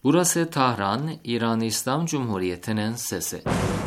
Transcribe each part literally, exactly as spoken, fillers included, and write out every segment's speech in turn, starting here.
Burası Tahran, İran İslam Cumhuriyeti'nin sesi.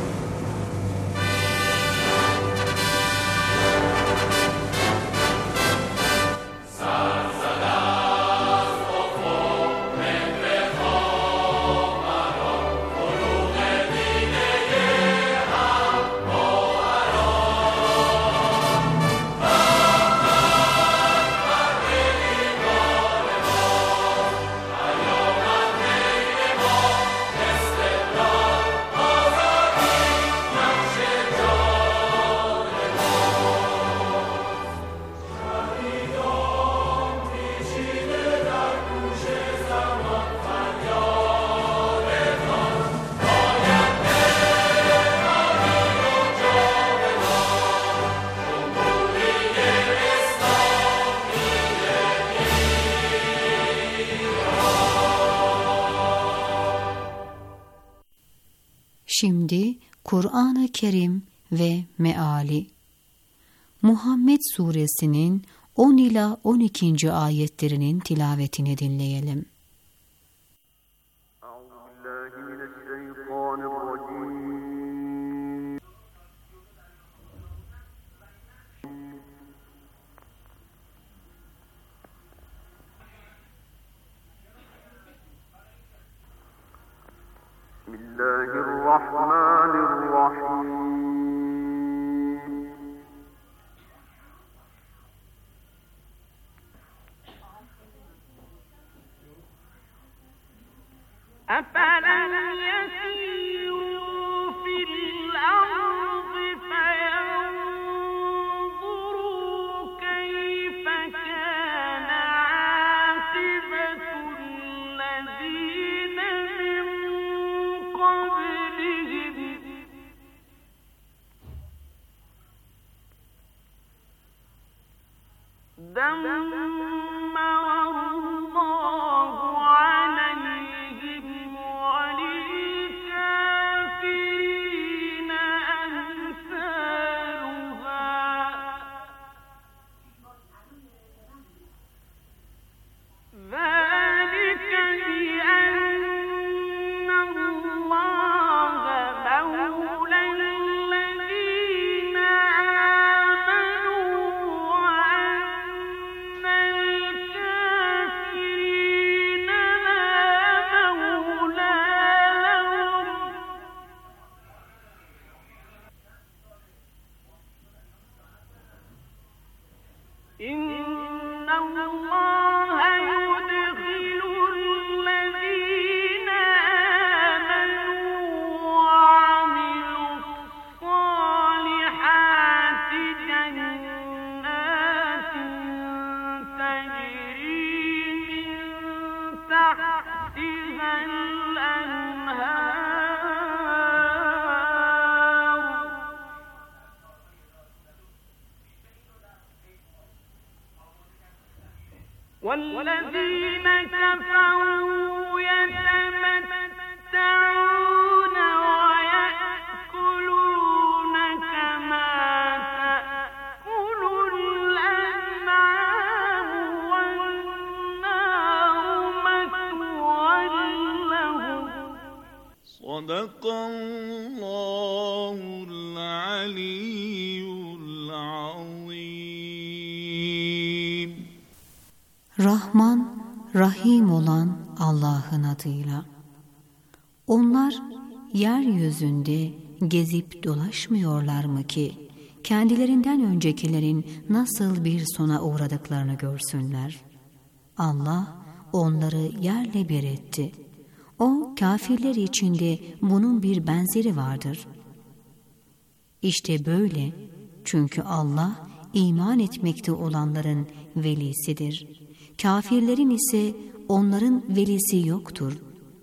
Şimdi Kur'an-ı Kerim ve meali. Muhammed Suresinin on ila on ikinci ayetlerinin tilavetini dinleyelim. أفلم يسيروا في الأرض فينظروا كيف كان عاقبة الذين من قبلهم دمر الله عليهم وللكافرين أمثالها ذلك بأن الله مولى الذين آمنوا وأن الكافرين لا مولى لهم إن الله يدخل الذين آمنوا وعملوا الصالحات جنات تجري من تحتها الأنهار والذين كفروا يتمتعون ويأكلون كما تأكل الأنعام والنار مثوى لهم صدق الله العلي العظيم. Rahman, Rahim olan Allah'ın adıyla. Onlar yeryüzünde gezip dolaşmıyorlar mı ki kendilerinden öncekilerin nasıl bir sona uğradıklarını görsünler. Allah onları yerle bir etti. O kafirler içinde bunun bir benzeri vardır. İşte böyle, çünkü Allah iman etmekte olanların velisidir. Kafirlerin ise onların velisi yoktur.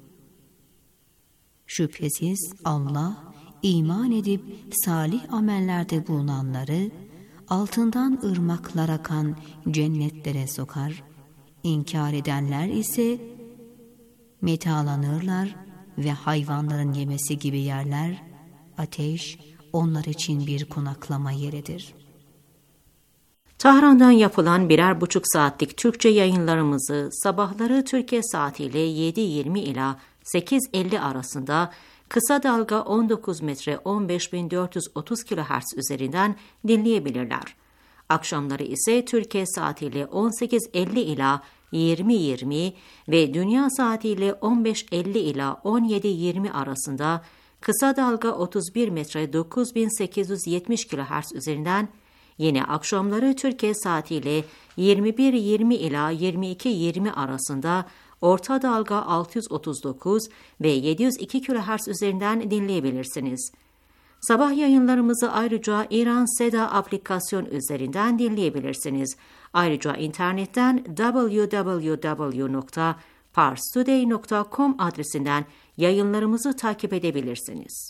Şüphesiz Allah iman edip salih amellerde bulunanları altından ırmaklar akan cennetlere sokar. İnkar edenler ise metalanırlar ve hayvanların yemesi gibi yerler, ateş onlar için bir konaklama yeridir. Tahran'dan yapılan birer buçuk saatlik Türkçe yayınlarımızı sabahları Türkiye saatiyle yedi yirmi ila sekiz elli arasında kısa dalga on dokuz metre on beş bin dört yüz otuz kilohertz üzerinden dinleyebilirler. Akşamları ise Türkiye saatiyle on sekiz elli ila yirmi yirmi ve dünya saatiyle on beş elli ila on yedi yirmi arasında kısa dalga otuz bir metre dokuz bin sekiz yüz yetmiş kilohertz üzerinden, yine akşamları Türkiye saatiyle yirmi bir yirmi ila yirmi iki yirmi arasında orta dalga altı yüz otuz dokuz ve yedi yüz iki kilohertz üzerinden dinleyebilirsiniz. Sabah yayınlarımızı ayrıca İran Seda aplikasyon üzerinden dinleyebilirsiniz. Ayrıca internetten double-u double-u double-u nokta pars today nokta com adresinden yayınlarımızı takip edebilirsiniz.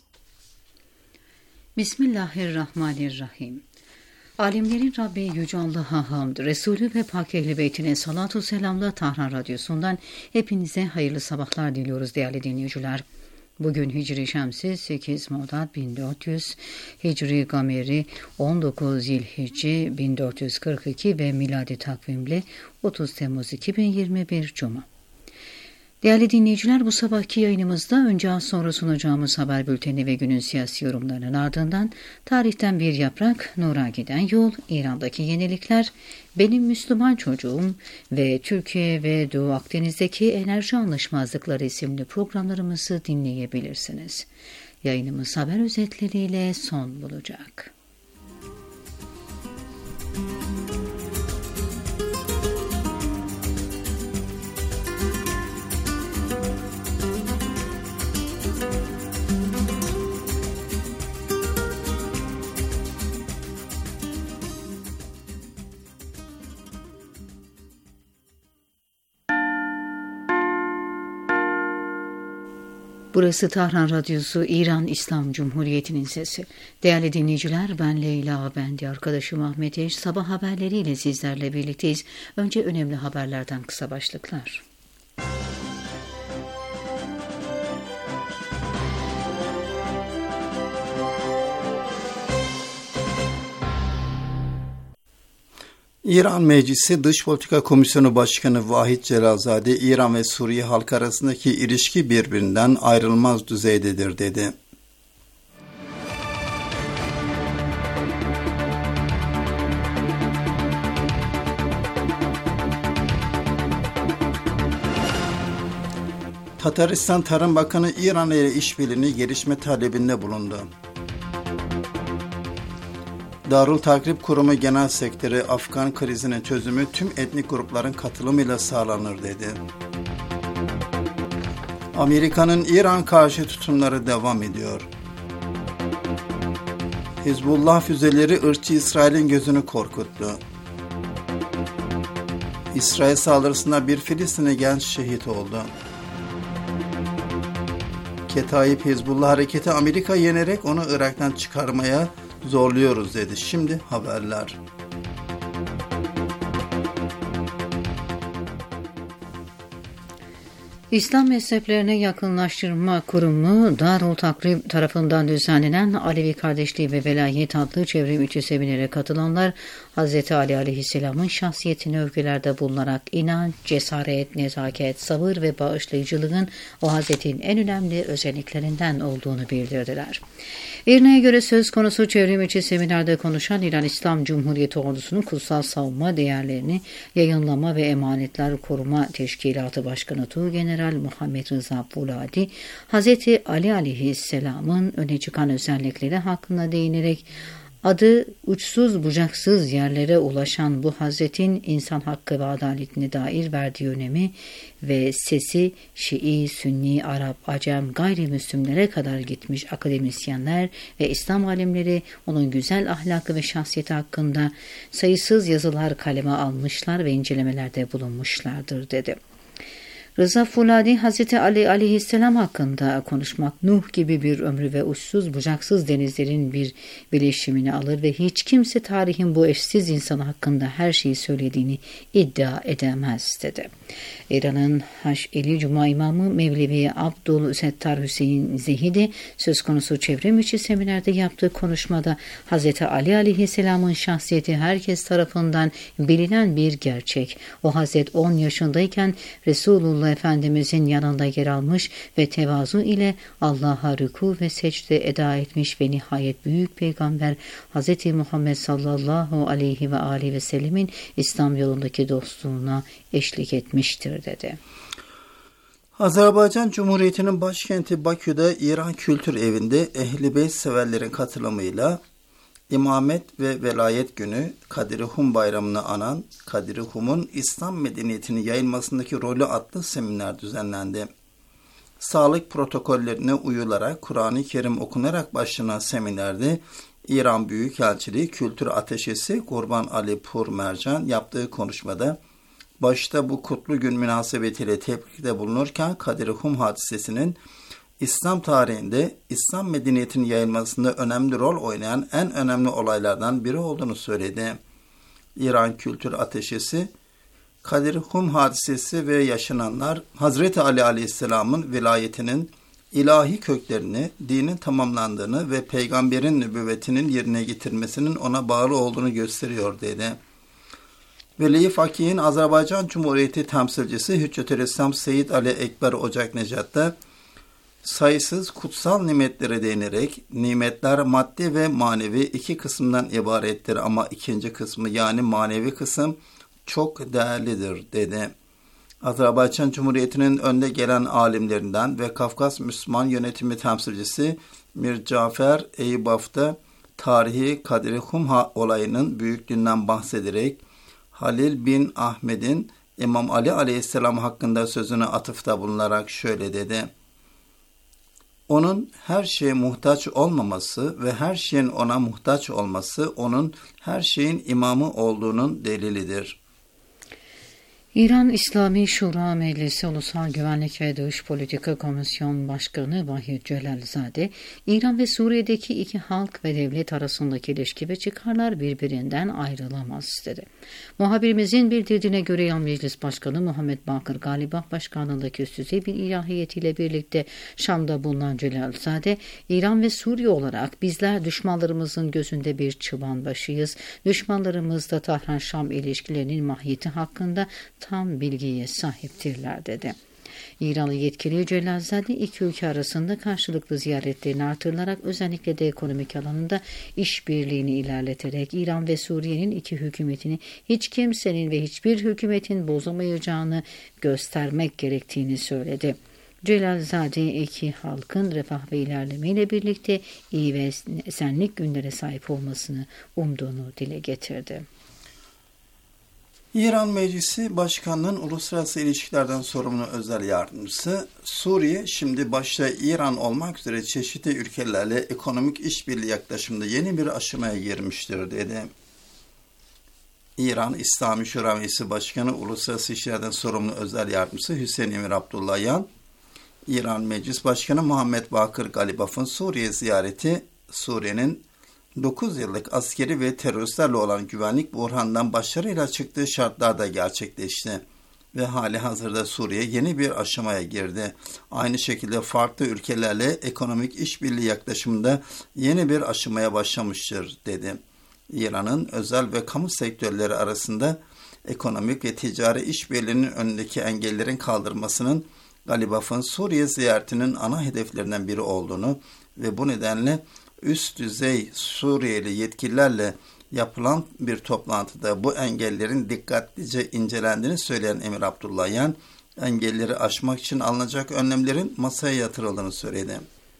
Bismillahirrahmanirrahim. Alemlerin Rabbi Yüce Allah'a hamd, Resulü ve Pak Ehl-i Beytine salatu selamla Tahran Radyosu'ndan hepinize hayırlı sabahlar diliyoruz değerli dinleyiciler. Bugün Hicri Şemsi sekiz Muaddat bin dört yüz, Hicri Gameri on dokuz Zilhicce bin dört yüz kırk iki ve miladi takvimli otuz Temmuz iki bin yirmi bir Cuma. Değerli dinleyiciler, bu sabahki yayınımızda önce az sonra sunacağımız haber bülteni ve günün siyasi yorumlarının ardından tarihten bir yaprak, nura giden yol, İran'daki yenilikler, benim Müslüman çocuğum ve Türkiye ve Doğu Akdeniz'deki enerji anlaşmazlıkları isimli programlarımızı dinleyebilirsiniz. Yayınımız haber özetleriyle son bulacak. Burası Tahran Radyosu, İran İslam Cumhuriyeti'nin sesi. Değerli dinleyiciler, ben Leyla, ben de arkadaşım Ahmet Eş. Sabah haberleriyle sizlerle birlikteyiz. Önce önemli haberlerden kısa başlıklar. İran Meclisi Dış Politika Komisyonu Başkanı Vahid Celalzade, İran ve Suriye halkı arasındaki ilişki birbirinden ayrılmaz düzeydedir dedi. Tataristan Tarım Bakanı İran ile işbirliğini gelişme talebinde bulundu. Darul Takrib Kurumu Genel Sekreteri, Afgan krizinin çözümü tüm etnik grupların katılımıyla sağlanır dedi. Amerika'nın İran karşı tutumları devam ediyor. Hizbullah füzeleri ırkçı İsrail'in gözünü korkuttu. İsrail saldırısında bir Filistinli genç şehit oldu. Ketaib Hizbullah hareketi Amerika yenerek onu Irak'tan çıkarmaya zorluyoruz dedi. Şimdi haberler. İslam mezheplerine yakınlaştırma kurumu Darul Takrib tarafından düzenlenen Alevi Kardeşliği ve Velayet adlı çevrim içi seminere katılanlar Hz. Ali Aleyhisselam'ın şahsiyetini övgülerde bulunarak inanç, cesaret, nezaket, sabır ve bağışlayıcılığın o Hazret'in en önemli özelliklerinden olduğunu bildirdiler. İrna'ya göre söz konusu çevrim içi seminerde konuşan İran İslam Cumhuriyeti Ordusu'nun kutsal savunma değerlerini yayınlama ve emanetler koruma teşkilatı başkanı Tuğgeneral Muhammed Rıza Buladi, Hz. Ali Aleyhisselam'ın öne çıkan özellikleri hakkında değinerek adı uçsuz bucaksız yerlere ulaşan bu Hazretin insan hakkı ve adaletine dair verdiği önemi ve sesi Şii, Sünni, Arap, Acem, gayrimüslimlere kadar gitmiş akademisyenler ve İslam alimleri onun güzel ahlakı ve şahsiyeti hakkında sayısız yazılar kaleme almışlar ve incelemelerde bulunmuşlardır dedi. Rıza Fuladi, Hazreti Ali aleyhisselam hakkında konuşmak, Nuh gibi bir ömrü ve uçsuz bucaksız denizlerin bir birleşimini alır ve hiç kimse tarihin bu eşsiz insanı hakkında her şeyi söylediğini iddia edemez dedi. İran'ın Haşeli Cuma İmamı Mevlevi Abdülsettar Hüseyin Zehidi söz konusu çevrim içi seminerde yaptığı konuşmada Hazreti Ali aleyhisselamın şahsiyeti herkes tarafından bilinen bir gerçek. O Hazret on yaşındayken Resulullah Efendimizin yanında yer almış ve tevazu ile Allah'a rükû ve secde eda etmiş ve nihayet büyük peygamber Hz. Muhammed sallallahu aleyhi ve aleyhi ve sellemin İslam yolundaki dostluğuna eşlik etmiştir dedi. Azerbaycan Cumhuriyeti'nin başkenti Bakü'de İran Kültür Evi'nde Ehl-i Beyt severlerin katılımıyla İmamet ve Velayet Günü Kadir-i Hum Bayramı'nı anan Kadir-i Hum'un İslam medeniyetinin yayılmasındaki rolü adlı seminer düzenlendi. Sağlık protokollerine uyularak Kur'an-ı Kerim okunarak başlanan seminerde İran Büyükelçiliği Kültür Ateşesi Kurban Ali Pur Mercan yaptığı konuşmada başta bu kutlu gün münasebetiyle tebrikte bulunurken Kadir-i Hum hadisesinin İslam tarihinde İslam medeniyetinin yayılmasında önemli rol oynayan en önemli olaylardan biri olduğunu söyledi. İran Kültür Ateşesi, Kadir-i Hum hadisesi ve yaşananlar Hazreti Ali Aleyhisselam'ın vilayetinin ilahi köklerini, dinin tamamlandığını ve peygamberin nübüvvetinin yerine getirmesinin ona bağlı olduğunu gösteriyor dedi. Veli Fakih'in Azerbaycan Cumhuriyeti temsilcisi Hüccetülislam Seyyid Ali Ekber Ocak Necat'ta sayısız kutsal nimetlere değinerek nimetler maddi ve manevi iki kısımdan ibarettir ama ikinci kısmı yani manevi kısım çok değerlidir dedi. Azerbaycan Cumhuriyeti'nin önde gelen alimlerinden ve Kafkas Müslüman Yönetimi temsilcisi Mir Cafer Eyyubaf'ta tarihi Kadir-i Hum olayının büyüklüğünden bahsederek Halil bin Ahmet'in İmam Ali Aleyhisselam hakkında sözüne atıfta bulunarak şöyle dedi. Onun her şeye muhtaç olmaması ve her şeyin ona muhtaç olması onun her şeyin imamı olduğunun delilidir. İran İslami Şura Meclisi Ulusal Güvenlik ve Dış Politika Komisyon Başkanı Vahid Celalzade, İran ve Suriye'deki iki halk ve devlet arasındaki ilişki ve çıkarlar birbirinden ayrılamaz dedi. Muhabirimizin bildirdiğine göre İran Meclis Başkanı Muhammed Bakır Galibaf Başkanlığındaki üst düzey bir ilahiyetiyle birlikte Şam'da bulunan Celalzade, İran ve Suriye olarak bizler düşmanlarımızın gözünde bir çıban başıyız. Düşmanlarımız da Tahran-Şam ilişkilerinin mahiyeti hakkında tam bilgiye sahiptirler dedi. İranlı yetkili Celalzade iki ülke arasında karşılıklı ziyaretlerini artırılarak özellikle de ekonomik alanında işbirliğini ilerleterek İran ve Suriye'nin iki hükümetini hiç kimsenin ve hiçbir hükümetin bozamayacağını göstermek gerektiğini söyledi. Celalzade iki halkın refah ve ilerlemeyle birlikte iyi ve esenlik günlere sahip olmasını umduğunu dile getirdi. İran Meclisi Başkanlığı'nın uluslararası ilişkilerden sorumlu özel yardımcısı, Suriye şimdi başta İran olmak üzere çeşitli ülkelerle ekonomik işbirliği yaklaşımında yeni bir aşamaya girmiştir dedi. İran İslami Şura Meclisi Başkanı Uluslararası İlişkilerden sorumlu özel yardımcısı Hüseyin Emir Abdullayan, İran Meclis Başkanı Muhammed Bakır Galibaf'ın Suriye ziyareti, Suriye'nin dokuz yıllık askeri ve teröristlerle olan güvenlik buhranından başarıyla çıktığı şartlarda gerçekleşti ve hali hazırda Suriye yeni bir aşamaya girdi. Aynı şekilde farklı ülkelerle ekonomik işbirliği yaklaşımında yeni bir aşamaya başlamıştır dedi. İran'ın özel ve kamu sektörleri arasında ekonomik ve ticari işbirliğinin önündeki engellerin kaldırmasının Galibaf'ın Suriye ziyaretinin ana hedeflerinden biri olduğunu ve bu nedenle üst düzey Suriyeli yetkililerle yapılan bir toplantıda bu engellerin dikkatlice incelendiğini söyleyen Emir Abdullayan, engelleri aşmak için alınacak önlemlerin masaya yatırıldığını söyledi.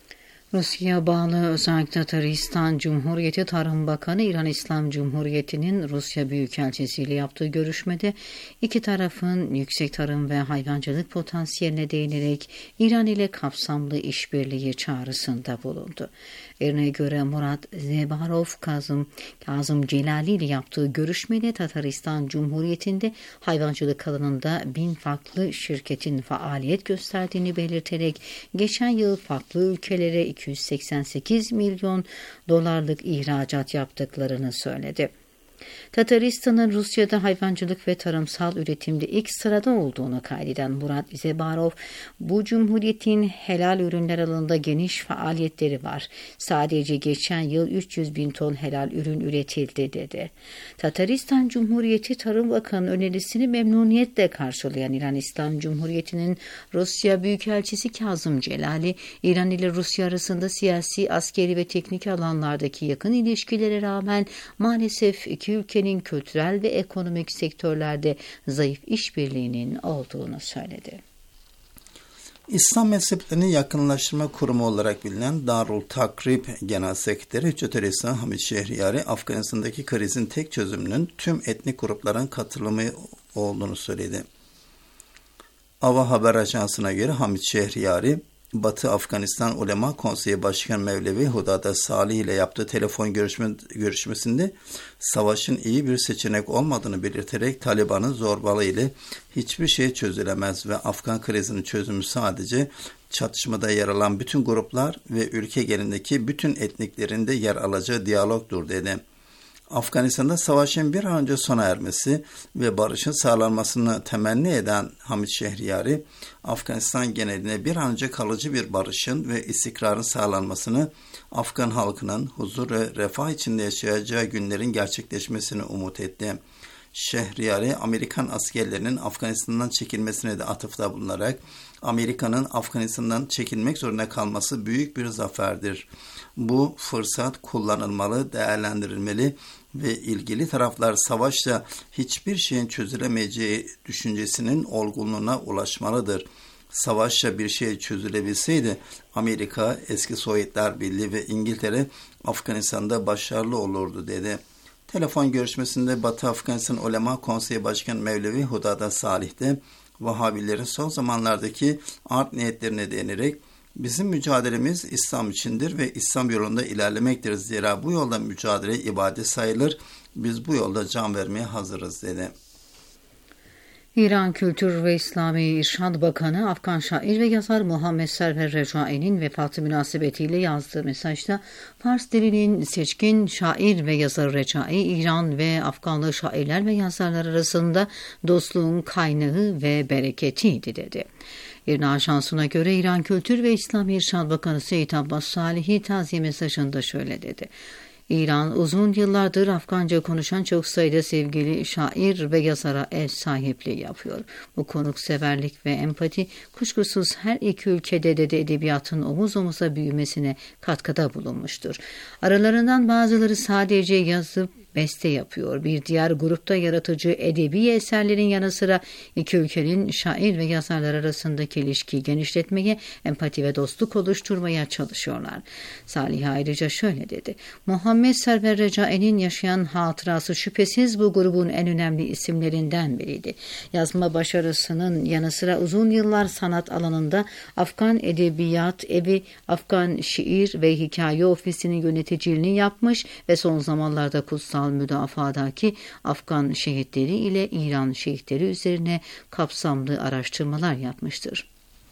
Rusya'ya bağlı özellikle Tataristan Cumhuriyeti Tarım Bakanı İran İslam Cumhuriyeti'nin Rusya Büyükelçisi ile yaptığı görüşmede iki tarafın yüksek tarım ve hayvancılık potansiyeline değinerek İran ile kapsamlı işbirliği çağrısında bulundu. Erine göre Murat Zebarov Kazım, Kazım Celali ile yaptığı görüşmede Tataristan Cumhuriyeti'nde hayvancılık alanında bin farklı şirketin faaliyet gösterdiğini belirterek geçen yıl farklı ülkelere iki yüz seksen sekiz milyon dolarlık ihracat yaptıklarını söyledi. Tataristan'ın Rusya'da hayvancılık ve tarımsal üretimde ilk sırada olduğunu kaydeden Murat Zebarov, bu cumhuriyetin helal ürünler alanında geniş faaliyetleri var. Sadece geçen yıl üç yüz bin ton helal ürün üretildi dedi. Tataristan Cumhuriyeti Tarım Bakanı önerisini memnuniyetle karşılayan İran İslam Cumhuriyeti'nin Rusya Büyükelçisi Kazım Celali, İran ile Rusya arasında siyasi, askeri ve teknik alanlardaki yakın ilişkilere rağmen maalesef iki ülkenin kültürel ve ekonomik sektörlerde zayıf işbirliğinin olduğunu söyledi. İslam Mezheplerini Yakınlaştırma Kurumu olarak bilinen Darul Takrib Genel Sekreteri Hüccetülislam Hamid Şehriyari, Afganistan'daki krizin tek çözümünün tüm etnik grupların katılımı olduğunu söyledi. Ava Haber Ajansı'na göre Hamid Şehriyari, Batı Afganistan Ulema Konseyi Başkanı Mevlevi Hudada Salih ile yaptığı telefon görüşme, görüşmesinde savaşın iyi bir seçenek olmadığını belirterek Taliban'ın zorbalığı ile hiçbir şey çözülemez ve Afgan krizinin çözümü sadece çatışmada yer alan bütün gruplar ve ülke genelindeki bütün etniklerin de yer alacağı diyalogdur dedi. Afganistan'da savaşın bir an önce sona ermesi ve barışın sağlanmasını temenni eden Hamid Şehriyari, Afganistan geneline bir an önce kalıcı bir barışın ve istikrarın sağlanmasını, Afgan halkının huzur ve refah içinde yaşayacağı günlerin gerçekleşmesini umut etti. Şehriyari, Amerikan askerlerinin Afganistan'dan çekilmesine de atıfta bulunarak, Amerika'nın Afganistan'dan çekilmek zorunda kalması büyük bir zaferdir. Bu fırsat kullanılmalı, değerlendirilmeli ve ilgili taraflar savaşla hiçbir şeyin çözülemeyeceği düşüncesinin olgunluğuna ulaşmalıdır. Savaşla bir şey çözülebilseydi Amerika, eski Sovyetler Birliği ve İngiltere Afganistan'da başarılı olurdu dedi. Telefon görüşmesinde Batı Afganistan Ulema Konseyi Başkanı Mevlevi Hudada Salih de Vahabilerin son zamanlardaki art niyetlerine değinerek bizim mücadelemiz İslam içindir ve İslam yolunda ilerlemektir. Zira bu yolda mücadele ibadet sayılır. Biz bu yolda can vermeye hazırız dedi. İran Kültür ve İslami İrşad Bakanı Afgan şair ve yazar Muhammed Server Recai'nin vefatı münasebetiyle yazdığı mesajda Fars dilinin seçkin şair ve yazar Recai, İran ve Afganlı şairler ve yazarlar arasında dostluğun kaynağı ve bereketiydi dedi. İrna Ajansı'na göre İran Kültür ve İslami İrşad Bakanı Seyit Abbas Salihi taziye mesajında şöyle dedi. İran uzun yıllardır Afganca konuşan çok sayıda sevgili şair ve yazara ev sahipliği yapıyor. Bu konukseverlik ve empati kuşkusuz her iki ülkede de, de edebiyatın omuz omuza büyümesine katkıda bulunmuştur. Aralarından bazıları sadece yazıp beste yapıyor. Bir diğer grupta yaratıcı edebi eserlerin yanı sıra iki ülkenin şair ve yazarlar arasındaki ilişkiyi genişletmeye, empati ve dostluk oluşturmaya çalışıyorlar. Salih ayrıca şöyle dedi. Muhammed Server Recai'nin yaşayan hatırası şüphesiz bu grubun en önemli isimlerinden biriydi. Yazma başarısının yanı sıra uzun yıllar sanat alanında Afgan Edebiyat Evi, Afgan Şiir ve Hikaye Ofisi'nin yöneticiliğini yapmış ve son zamanlarda kutsal müdafadaki Afgan şehitleri ile İran şehitleri üzerine kapsamlı araştırmalar yapmıştır.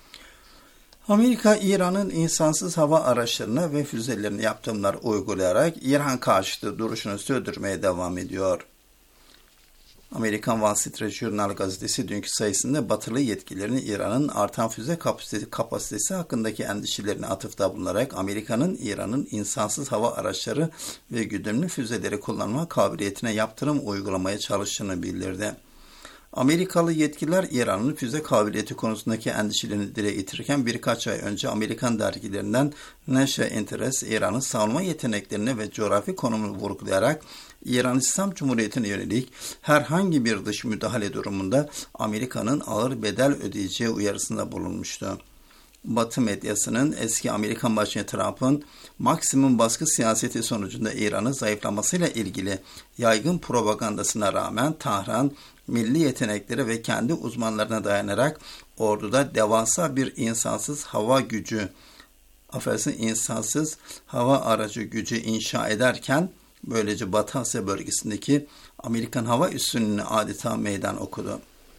Amerika, İran'ın insansız hava araçlarına ve füzelerine yaptırımlar uygulayarak İran karşıtı duruşunu sürdürmeye devam ediyor. Amerikan Wall Street Journal gazetesi dünkü sayısında batılı yetkililerin İran'ın artan füze kapasitesi, kapasitesi hakkındaki endişelerine atıfta bulunarak Amerika'nın İran'ın insansız hava araçları ve güdümlü füzeleri kullanma kabiliyetine yaptırım uygulamaya çalıştığını bildirdi. Amerikalı yetkililer İran'ın füze kabiliyeti konusundaki endişelerini dile getirirken birkaç ay önce Amerikan dergilerinden National Interest, İran'ın savunma yeteneklerini ve coğrafi konumunu vurgulayarak İran İslam Cumhuriyeti'ne yönelik herhangi bir dış müdahale durumunda Amerika'nın ağır bedel ödeyeceği uyarısında bulunmuştu. Batı medyasının eski Amerikan Başkanı Trump'ın maksimum baskı siyaseti sonucunda İran'ın zayıflamasıyla ilgili yaygın propagandasına rağmen Tahran, milli yetenekleri ve kendi uzmanlarına dayanarak orduda devasa bir insansız hava gücü, affedersin insansız hava aracı gücü inşa ederken böylece Batı Asya bölgesindeki Amerikan hava üssünlüğüne adeta meydan okudu.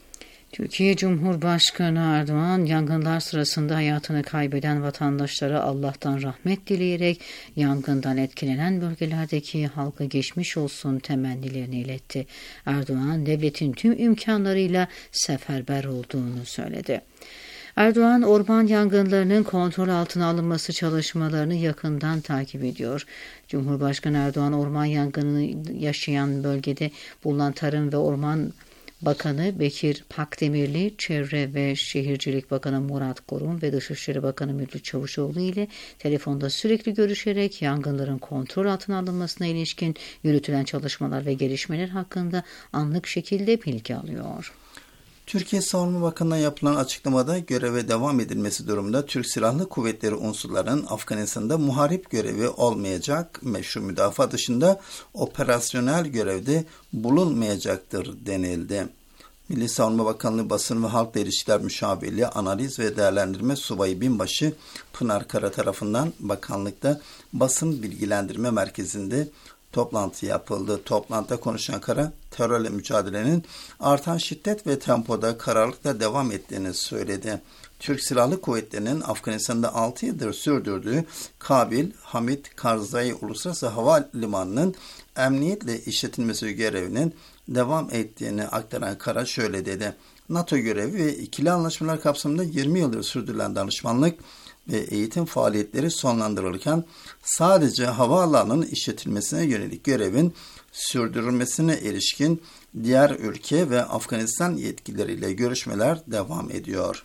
Türkiye Cumhurbaşkanı Erdoğan, yangınlar sırasında hayatını kaybeden vatandaşlara Allah'tan rahmet dileyerek yangından etkilenen bölgelerdeki halka geçmiş olsun temennilerini iletti. Erdoğan, devletin tüm imkanlarıyla seferber olduğunu söyledi. Erdoğan, orman yangınlarının kontrol altına alınması çalışmalarını yakından takip ediyor. Cumhurbaşkanı Erdoğan, orman yangını yaşayan bölgede bulunan Tarım ve Orman Bakanı Bekir Pakdemirli, Çevre ve Şehircilik Bakanı Murat Kurum ve Dışişleri Bakanı Mevlüt Çavuşoğlu ile telefonda sürekli görüşerek yangınların kontrol altına alınmasına ilişkin yürütülen çalışmalar ve gelişmeler hakkında anlık şekilde bilgi alıyor. Türkiye Savunma Bakanı'na yapılan açıklamada göreve devam edilmesi durumunda Türk Silahlı Kuvvetleri unsurlarının Afganistan'da muharip görevi olmayacak, meşru müdafaa dışında operasyonel görevde bulunmayacaktır denildi. Milli Savunma Bakanlığı Basın ve Halkla İlişkiler Müşavirliği Analiz ve Değerlendirme Subayı Binbaşı Pınar Kara tarafından bakanlıkta basın bilgilendirme merkezinde toplantı yapıldı. Toplantıda konuşan Kara, terörle mücadelenin artan şiddet ve tempoda kararlılıkla devam ettiğini söyledi. Türk Silahlı Kuvvetleri'nin Afganistan'da altı yıldır sürdürdüğü Kabil, Hamid Karzai Uluslararası Havalimanı'nın emniyetle işletilmesi görevinin devam ettiğini aktaran Kara şöyle dedi. NATO görevi ve ikili anlaşmalar kapsamında yirmi yıldır sürdürülen danışmanlık ve eğitim faaliyetleri sonlandırılırken sadece havaalanının işletilmesine yönelik görevin sürdürülmesine ilişkin diğer ülke ve Afganistan yetkilileriyle görüşmeler devam ediyor.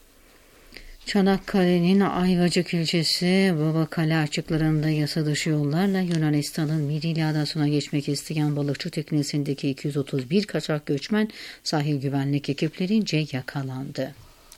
Çanakkale'nin Ayvacık ilçesi Babakale açıklarında yasa dışı yollarla Yunanistan'ın Midilli Adası'na geçmek isteyen balıkçı teknesindeki iki yüz otuz bir kaçak göçmen sahil güvenlik ekiplerince yakalandı.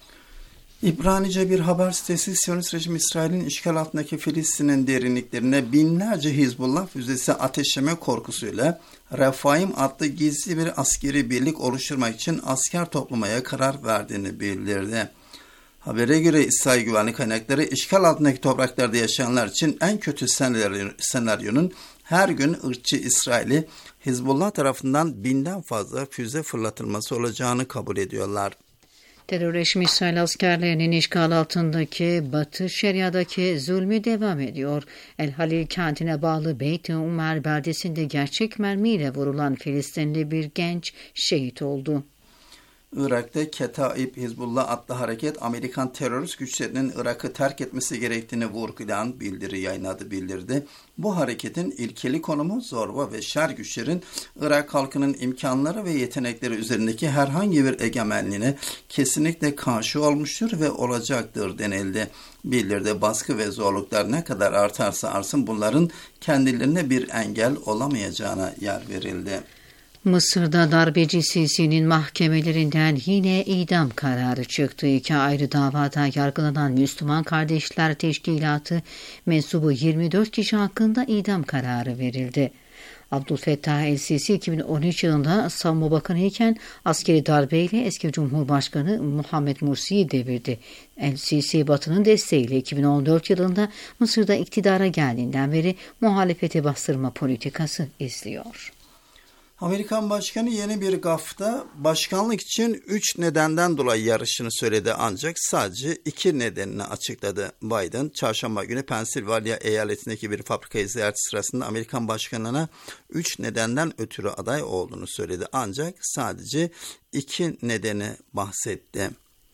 İbranice bir haber sitesi Siyonist rejim İsrail'in işgal altındaki Filistin'in derinliklerine binlerce Hizbullah füzesi ateşleme korkusuyla Refaim adlı gizli bir askeri birlik oluşturmak için asker toplamaya karar verdiğini bildirdi. Habere göre İsrail güvenlik kaynakları işgal altındaki topraklarda yaşayanlar için en kötü senaryonun her gün ırkçı İsrail'i Hizbullah tarafından binden fazla füze fırlatılması olacağını kabul ediyorlar. Terör rejim İsrail askerlerinin işgal altındaki Batı Şeria'daki zulmü devam ediyor. El Halil kentine bağlı Beyt-i Umer beldesinde gerçek mermiyle vurulan Filistinli bir genç şehit oldu. Irak'ta Ketaib Hizbullah adlı hareket Amerikan terörist güçlerinin Irak'ı terk etmesi gerektiğini vurgulayan bildiri yayınladı bildirdi. Bu hareketin ilkeli konumu zorba ve şer güçlerin Irak halkının imkanları ve yetenekleri üzerindeki herhangi bir egemenliğine kesinlikle karşı olmuştur ve olacaktır denildi. Bildirdi baskı ve zorluklar ne kadar artarsa artsın bunların kendilerine bir engel olamayacağına yer verildi. Mısır'da darbeci Sisi'nin mahkemelerinden yine idam kararı çıktı. İki ayrı davada yargılanan Müslüman Kardeşler Teşkilatı mensubu yirmi dört kişi hakkında idam kararı verildi. Abdülfettah el-Sisi iki bin on üç yılında savunma bakanı iken askeri darbeyle eski Cumhurbaşkanı Muhammed Mursi'yi devirdi. El-Sisi Batı'nın desteğiyle iki bin on dört yılında Mısır'da iktidara geldiğinden beri muhalefeti bastırma politikası izliyor. Amerikan Başkanı yeni bir gafta başkanlık için üç nedenden dolayı yarışını söyledi ancak sadece iki nedenini açıkladı. Biden, çarşamba günü Pensilvanya eyaletindeki bir fabrikayı ziyareti sırasında Amerikan Başkanlığına üç nedenden ötürü aday olduğunu söyledi ancak sadece iki nedeni bahsetti.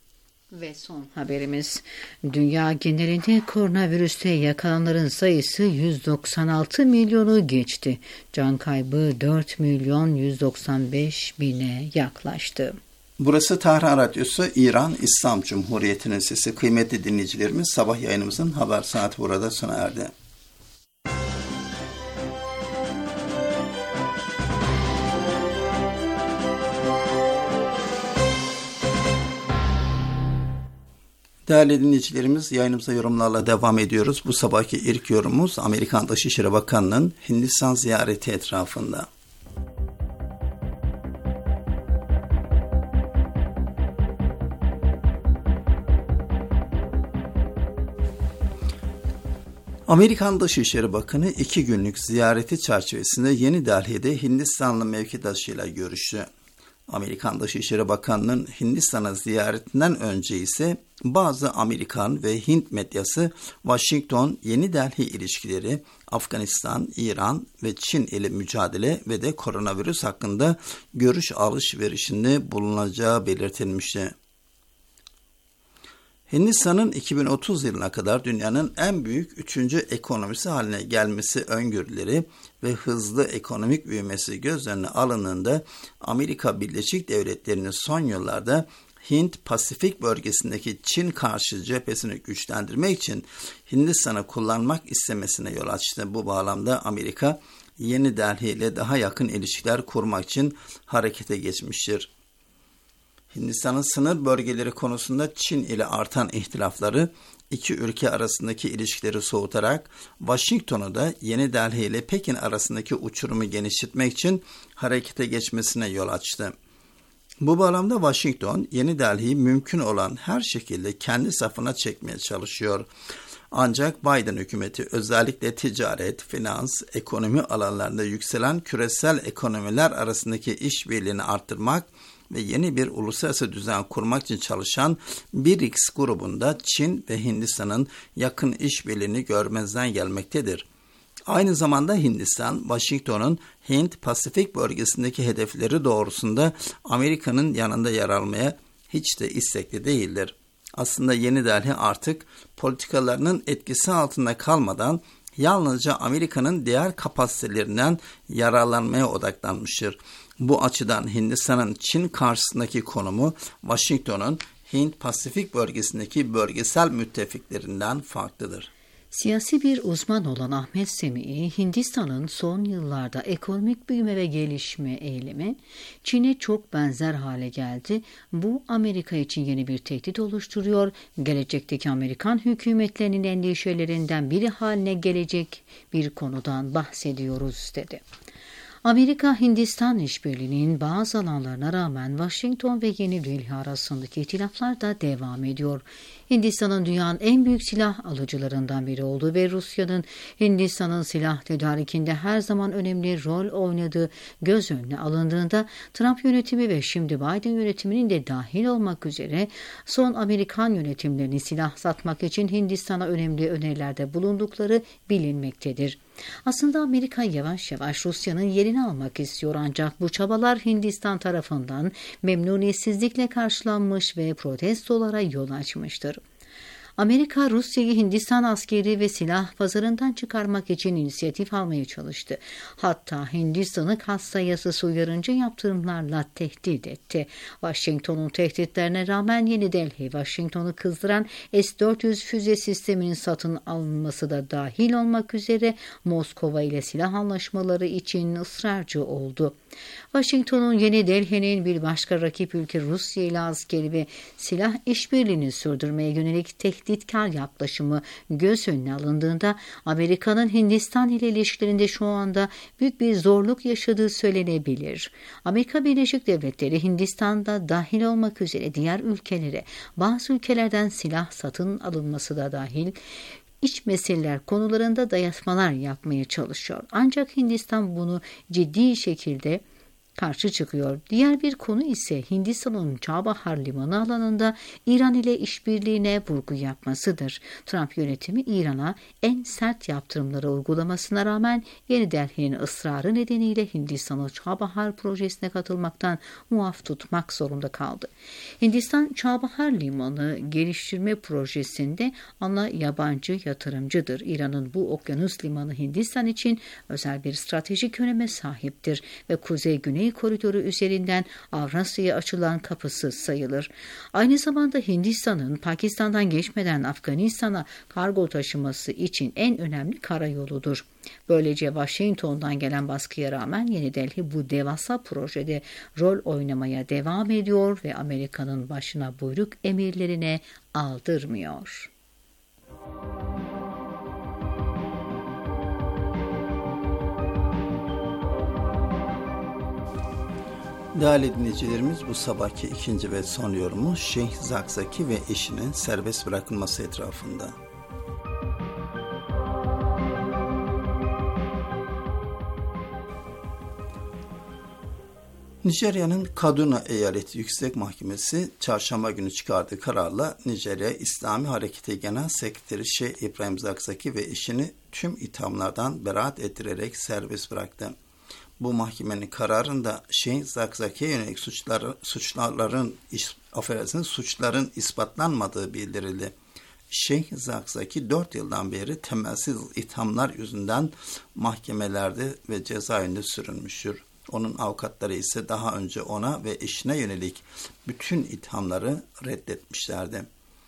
Ve son haberimiz, dünya genelinde koronavirüste yakalananların sayısı yüz doksan altı milyonu geçti. Can kaybı dört milyon yüz doksan beş bine yaklaştı. Burası Tahran Radyosu, İran İslam Cumhuriyeti'nin sesi. Kıymetli dinleyicilerimiz, sabah yayınımızın haber saati burada sona erdi. Değerli dinleyicilerimiz, yayınımıza yorumlarla devam ediyoruz. Bu sabahki ilk yorumumuz Amerikan Dışişleri Bakanı'nın Hindistan ziyareti etrafında. Amerikan Dışişleri Bakanı iki günlük ziyareti çerçevesinde Yeni Delhi'de Hindistanlı mevkidaşıyla görüştü. Amerikan Dışişleri Bakanı'nın Hindistan'a ziyaretinden önce ise bazı Amerikan ve Hint medyası Washington-Yeni Delhi ilişkileri, Afganistan, İran ve Çin ile mücadele ve de koronavirüs hakkında görüş alışverişinde bulunacağı belirtilmişti. Hindistan'ın iki bin otuz yılına kadar dünyanın en büyük üçüncü ekonomisi haline gelmesi öngörüleri ve hızlı ekonomik büyümesi göz önüne alındığında Amerika Birleşik Devletleri'nin son yıllarda Hint-Pasifik bölgesindeki Çin karşı cephesini güçlendirmek için Hindistan'ı kullanmak istemesine yol açtı. Bu bağlamda Amerika Yeni Delhi ile daha yakın ilişkiler kurmak için harekete geçmiştir. Hindistan'ın sınır bölgeleri konusunda Çin ile artan ihtilafları iki ülke arasındaki ilişkileri soğutarak Washington'u da Yeni Delhi ile Pekin arasındaki uçurumu genişletmek için harekete geçmesine yol açtı. Bu bağlamda Washington, Yeni Delhi'yi mümkün olan her şekilde kendi safına çekmeye çalışıyor. Ancak Biden hükümeti özellikle ticaret, finans, ekonomi alanlarında yükselen küresel ekonomiler arasındaki işbirliğini arttırmak ve yeni bir uluslararası düzen kurmak için çalışan B R I C S grubunda Çin ve Hindistan'ın yakın işbirliğini görmezden gelmektedir. Aynı zamanda Hindistan, Washington'un Hint-Pasifik bölgesindeki hedefleri doğrusunda Amerika'nın yanında yer almaya hiç de istekli değildir. Aslında Yeni Delhi artık politikalarının etkisi altında kalmadan yalnızca Amerika'nın diğer kapasitelerinden yararlanmaya odaklanmıştır. Bu açıdan Hindistan'ın Çin karşısındaki konumu Washington'un Hint-Pasifik bölgesindeki bölgesel müttefiklerinden farklıdır. Siyasi bir uzman olan Ahmet Semih, Hindistan'ın son yıllarda ekonomik büyüme ve gelişme eğilimi Çin'e çok benzer hale geldi. Bu Amerika için yeni bir tehdit oluşturuyor. Gelecekteki Amerikan hükümetlerinin endişelerinden biri haline gelecek bir konudan bahsediyoruz dedi. Amerika-Hindistan işbirliğinin bazı alanlarına rağmen Washington ve Yeni Delhi arasındaki ihtilaflar da devam ediyor. Hindistan'ın dünyanın en büyük silah alıcılarından biri olduğu ve Rusya'nın Hindistan'ın silah tedarikinde her zaman önemli rol oynadığı göz önüne alındığında Trump yönetimi ve şimdi Biden yönetiminin de dahil olmak üzere son Amerikan yönetimlerini silah satmak için Hindistan'a önemli önerilerde bulundukları bilinmektedir. Aslında Amerika yavaş yavaş Rusya'nın yerini almak istiyor ancak bu çabalar Hindistan tarafından memnuniyetsizlikle karşılanmış ve protestolara yol açmıştır. Amerika, Rusya'yı Hindistan askeri ve silah pazarından çıkarmak için inisiyatif almaya çalıştı. Hatta Hindistan'ı kasta yasası uyarınca yaptırımlarla tehdit etti. Washington'un tehditlerine rağmen Yeni Delhi, Washington'u kızdıran S dört yüz füze sisteminin satın alınması da dahil olmak üzere Moskova ile silah anlaşmaları için ısrarcı oldu. Washington'un Yeni Delhi'nin bir başka rakip ülke Rusya ile askeri ve silah işbirliğini sürdürmeye yönelik tehditkar yaklaşımı göz önüne alındığında Amerika'nın Hindistan ile ilişkilerinde şu anda büyük bir zorluk yaşadığı söylenebilir. Amerika Birleşik Devletleri Hindistan'da dahil olmak üzere diğer ülkelere bazı ülkelerden silah satın alınması da dahil İç meseleler konularında dayatmalar yapmaya çalışıyor. Ancak Hindistan bunu ciddi şekilde karşı çıkıyor. Diğer bir konu ise Hindistan'ın Çabahar Limanı alanında İran ile işbirliğine vurgu yapmasıdır. Trump yönetimi İran'a en sert yaptırımları uygulamasına rağmen Yeni Delhi'nin ısrarı nedeniyle Hindistan'ı Çabahar projesine katılmaktan muaf tutmak zorunda kaldı. Hindistan Çabahar Limanı geliştirme projesinde ana yabancı yatırımcıdır. İran'ın bu okyanus limanı Hindistan için özel bir stratejik öneme sahiptir ve Kuzey-Güney Güney Koridoru üzerinden Avrasya'ya açılan kapısı sayılır. Aynı zamanda Hindistan'ın Pakistan'dan geçmeden Afganistan'a kargo taşıması için en önemli karayoludur. Böylece Washington'dan gelen baskıya rağmen Yeni Delhi bu devasa projede rol oynamaya devam ediyor ve Amerika'nın başına buyruk emirlerine aldırmıyor. Değerli dinleyicilerimiz, bu sabahki ikinci ve son yorumu Şeyh Zakzaki ve eşinin serbest bırakılması etrafında. Nijerya'nın Kaduna Eyaleti Yüksek Mahkemesi çarşamba günü çıkardığı kararla Nijerya İslami Hareketi Genel Sekreteri Şeyh İbrahim Zakzaki ve eşini tüm ithamlardan beraat ettirerek serbest bıraktı. Bu mahkemenin kararında Şeyh Zakzaki'ye yönelik suçlar, suçların, affedersiniz, suçların ispatlanmadığı bildirildi. Şeyh Zakzaki dört yıldan beri temelsiz ithamlar yüzünden mahkemelerde ve cezaevinde sürülmüştür. Onun avukatları ise daha önce ona ve eşine yönelik bütün ithamları reddetmişlerdi.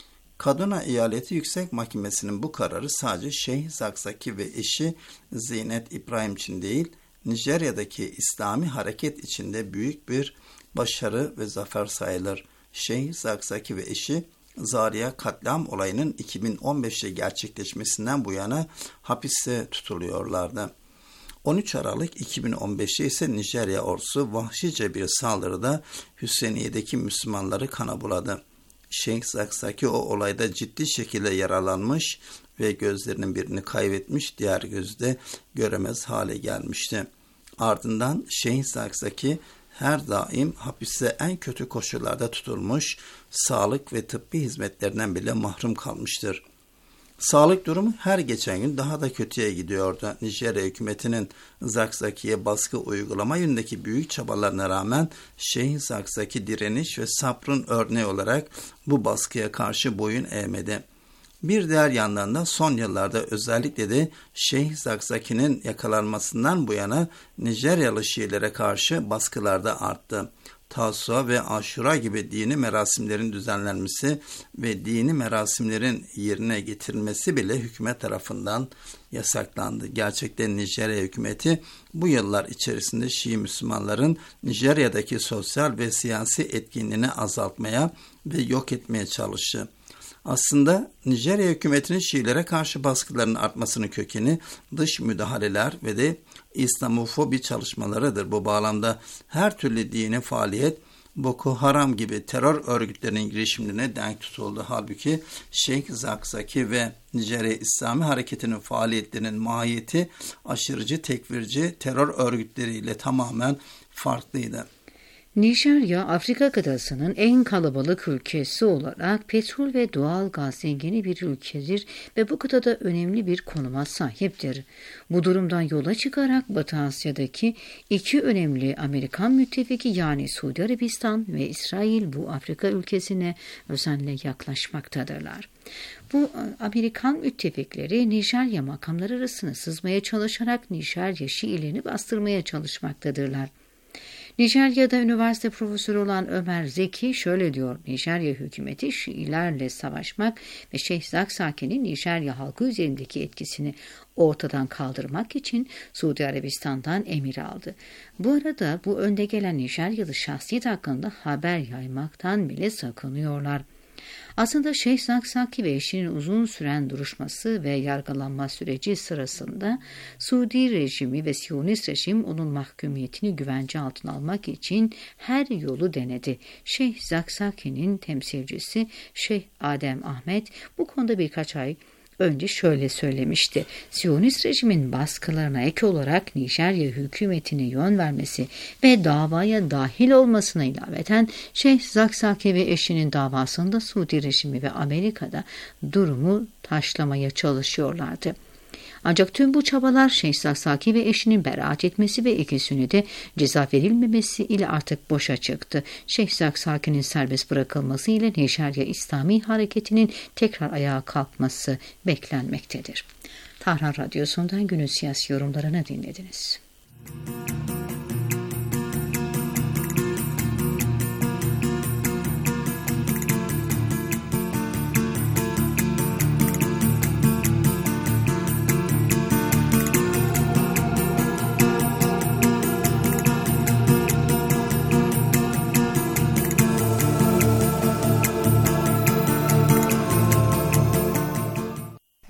Kaduna Eyaleti Yüksek Mahkemesi'nin bu kararı sadece Şeyh Zakzaki ve eşi Zeynep İbrahim için değil, Nijerya'daki İslami hareket içinde büyük bir başarı ve zafer sayılır. Şeyh Zakzaki ve eşi Zaria katliam olayının iki bin on beşte gerçekleşmesinden bu yana hapiste tutuluyorlardı. on üç Aralık iki bin on beşte ise Nijerya ordusu vahşice bir saldırıda Hüseyniye'deki Müslümanları kana buladı. Şeyh Zakzaki o olayda ciddi şekilde yaralanmış ve gözlerinin birini kaybetmiş, diğer gözü de göremez hale gelmişti. Ardından Şeyh Zakzaki her daim hapiste en kötü koşullarda tutulmuş, sağlık ve tıbbi hizmetlerinden bile mahrum kalmıştır. Sağlık durumu her geçen gün daha da kötüye gidiyordu. Nijerya hükümetinin Zakzaki'ye baskı uygulama yönündeki büyük çabalarına rağmen Şeyh Zakzaki direniş ve sabrın örneği olarak bu baskıya karşı boyun eğmedi. Bir diğer yandan da son yıllarda özellikle de Şeyh Zakzaki'nin yakalanmasından bu yana Nijeryalı Şiilere karşı baskılar da arttı. Tasua ve Aşura gibi dini merasimlerin düzenlenmesi ve dini merasimlerin yerine getirilmesi bile hükümet tarafından yasaklandı. Gerçekten Nijerya hükümeti bu yıllar içerisinde Şii Müslümanların Nijerya'daki sosyal ve siyasi etkinliğini azaltmaya ve yok etmeye çalıştı. Aslında Nijerya hükümetinin Şiilere karşı baskılarının artmasının kökeni dış müdahaleler ve de İslamofobi çalışmalarıdır. Bu bağlamda her türlü dini faaliyet Boko Haram gibi terör örgütlerinin girişimlerine denk tutuldu. Halbuki Şeyh Zakzaki ve Nijerya İslami Hareketi'nin faaliyetlerinin mahiyeti aşırıcı tekfirci terör örgütleriyle tamamen farklıydı. Nijerya, Afrika kıtasının en kalabalık ülkesi olarak petrol ve doğal gaz zengini bir ülkedir ve bu kıtada önemli bir konuma sahiptir. Bu durumdan yola çıkarak Batı Asya'daki iki önemli Amerikan müttefiki yani Suudi Arabistan ve İsrail bu Afrika ülkesine özenle yaklaşmaktadırlar. Bu Amerikan müttefikleri Nijerya makamları arasına sızmaya çalışarak Nijerya Şiilerini bastırmaya çalışmaktadırlar. Nijerya'da üniversite profesörü olan Ömer Zeki şöyle diyor: Nijerya hükümeti Şiilerle savaşmak ve Şeyh Zakzaki'nin Nijerya halkı üzerindeki etkisini ortadan kaldırmak için Suudi Arabistan'dan emir aldı. Bu arada bu önde gelen Nijeryalı şahsiyet hakkında haber yaymaktan bile sakınıyorlar. Aslında Şeyh Zakzaki ve eşinin uzun süren duruşması ve yargılanma süreci sırasında Suudi rejimi ve Siyonist rejim onun mahkumiyetini güvence altına almak için her yolu denedi. Şeyh Zakzaki'nin temsilcisi Şeyh Adem Ahmet bu konuda birkaç ay önce şöyle söylemişti: Siyonist rejimin baskılarına ek olarak Nijerya hükümetine yön vermesi ve davaya dahil olmasına ilaveten Şeyh Zakzaki ve eşinin davasında Suudi rejimi ve Amerika'da durumu taşlamaya çalışıyorlardı. Ancak tüm bu çabalar Şeyh Zakzaki ve eşinin beraat etmesi ve ikisine de ceza verilmemesi ile artık boşa çıktı. Şeyh Zakzaki'nin serbest bırakılması ile Nijerya İslami Hareketi'nin tekrar ayağa kalkması beklenmektedir. Tahran Radyosu'ndan günün siyasi yorumlarını dinlediniz.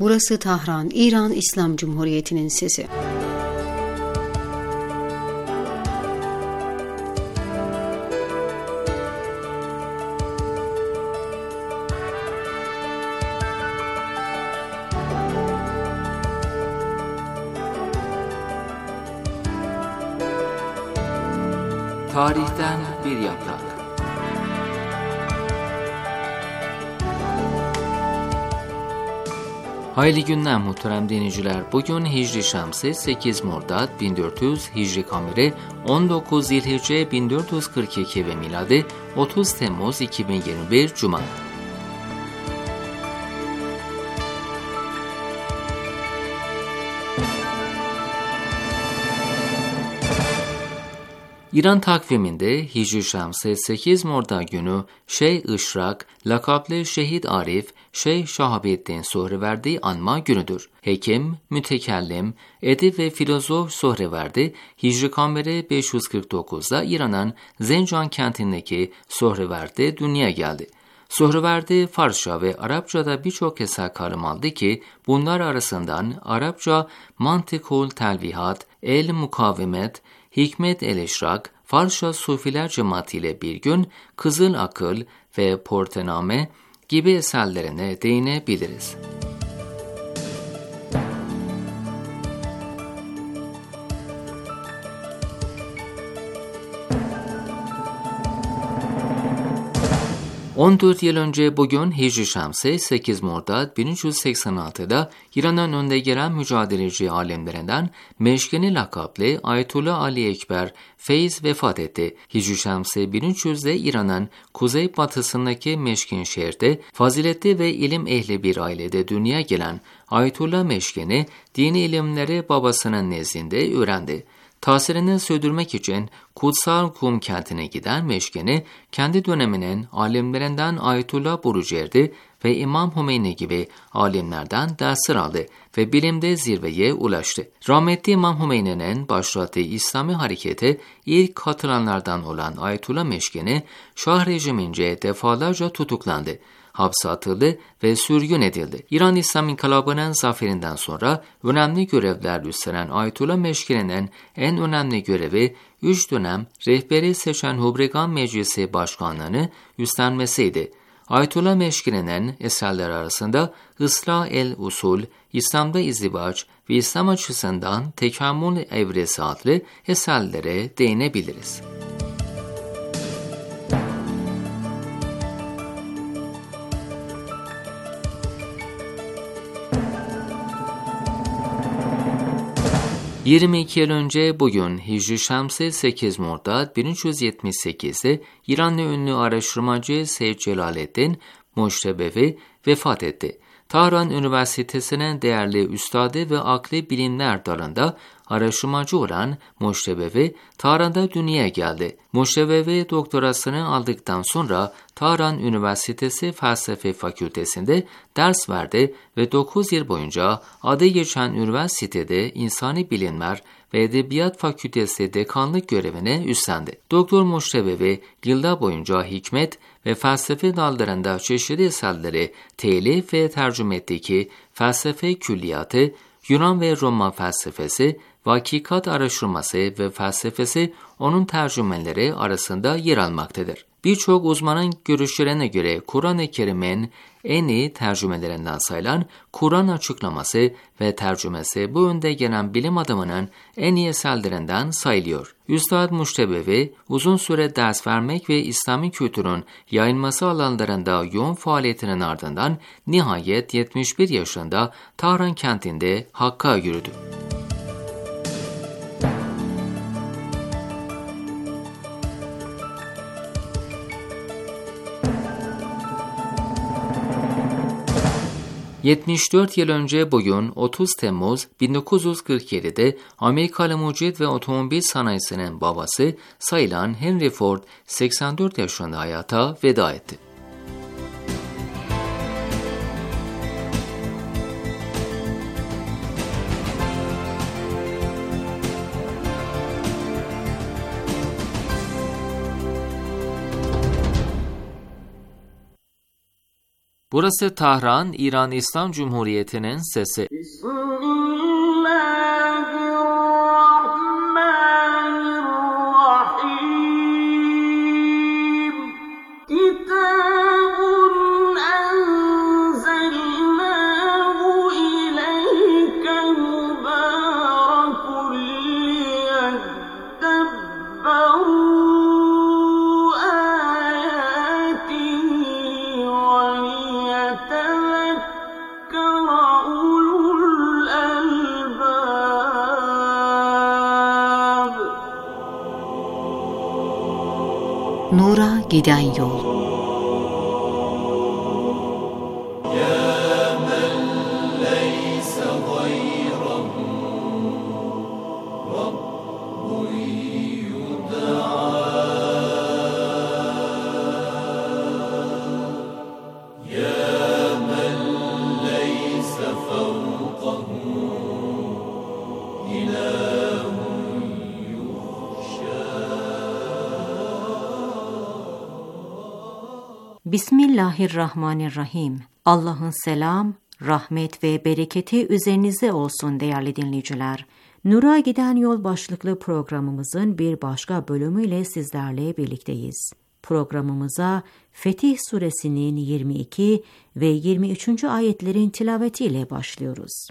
Burası Tahran, İran İslam Cumhuriyeti'nin sesi. Tarihten bir yaprak. Hayırlı günler muhterem dinleyiciler. Bugün Hicri Şemsi sekiz Mordad bin dört yüz, Hicri Kameri on dokuz Zilhicce bin dört yüz kırk iki ve miladi otuz Temmuz iki bin yirmi bir Cuma. İran takviminde Hicri Şemsi sekiz Mordad günü Şeyh Işrak, lakaplı Şehit Arif, Şeyh Şahabettin Sohreverdi anma günüdür. Hekim, mütekellim, edip ve filozof Sohreverdi, Hicri Kameri beş yüz kırk dokuzda İran'ın Zencan kentindeki Sohreverdi dünyaya geldi. Sohreverdi Farsça ve Arapçada birçok eser kalem aldı ki bunlar arasından Arapça Mantikul Telvihat, El Mukavemet, Hikmet el-Eşrak, Farsça Sufiler Cemaati ile bir gün, Kızıl Akıl ve Portename gibi eserlerine değinebiliriz. on dört yıl önce bugün Hicri Şemsi sekiz Mordad bin üç yüz seksen altıda İran'ın önde gelen mücadeleci alimlerinden Meşkeni lakaplı Ayetullah Ali Ekber Feyz vefat etti. Hicri Şemsi bin üç yüzde İran'ın kuzey batısındaki Meşkin şehirde faziletli ve ilim ehli bir ailede dünyaya gelen Ayetullah Meşkeni dini ilimleri babasının nezdinde öğrendi. Tasirini sürdürmek için Kutsal Kum kentine giden Meşkeni, kendi döneminin alimlerinden Ayetullah Burucerdi ve İmam Hümeyni gibi alimlerden dersler aldı ve bilimde zirveye ulaştı. Rahmetli İmam Hümeyni'nin başlattığı İslami harekete ilk katılanlardan olan Ayetullah Meşkeni, Şah rejimince defalarca tutuklandı. Hapse atıldı ve sürgün edildi. İran İslam İnkılabı'nın zaferinden sonra önemli görevler üstlenen Ayetullah Meşkeni'nin en önemli görevi üç dönem rehberi seçen Hubregan Meclisi Başkanlığı'nı üstlenmesiydi. Ayetullah Meşkeni'nin eserleri arasında Islah el-Usul, İslam'da İzdivaç ve İslam açısından Tekamül Evresi adlı eserlere değinebiliriz. yirmi iki yıl önce bugün Hicri Şemsi sekiz Mordad bin üç yüz yetmiş sekizde İranlı ünlü araştırmacı Seyyid Celaleddin Moştebevi vefat etti. Tahran Üniversitesi'nin değerli üstadı ve akli bilimler dalında araştırmacı olan Moştebevi, Tahran'da dünyaya geldi. Moştebevi doktorasını aldıktan sonra Tahran Üniversitesi Felsefe Fakültesi'nde ders verdi ve dokuz yıl boyunca adı geçen üniversitede İnsani Bilimler ve Edebiyat Fakültesi dekanlık görevini üstlendi. Doktor Moştebevi yıllar boyunca hikmet ve felsefe dallarında çeşitli eserleri telif ve tercüme etti ki felsefe külliyatı, Yunan ve Roma felsefesi, hakikat araştırması ve felsefesi onun tercümeleri arasında yer almaktadır. Birçok uzmanın görüşlerine göre Kur'an-ı Kerim'in en iyi tercümelerinden sayılan Kur'an açıklaması ve tercümesi bu önde gelen bilim adamının en iyi eserlerinden sayılıyor. Üstad Moştebevi uzun süre ders vermek ve İslami kültürün yayılması alanlarında yoğun faaliyetinin ardından nihayet yetmiş bir yaşında Tahran kentinde Hakk'a yürüdü. yetmiş dört yıl önce bugün otuz Temmuz bin dokuz yüz kırk yedi'de Amerikalı mucit ve otomobil sanayisinin babası sayılan Henry Ford seksen dört yaşında hayata veda etti. Burası Tahran, İran İslam Cumhuriyeti'nin sesi. Nura giden yol. Bismillahirrahmanirrahim. Allah'ın selam, rahmet ve bereketi üzerinize olsun değerli dinleyiciler. Nur'a Giden Yol başlıklı programımızın bir başka bölümüyle sizlerle birlikteyiz. Programımıza Fetih Suresinin yirmi iki ve yirmi üçüncü ayetlerin tilavetiyle başlıyoruz.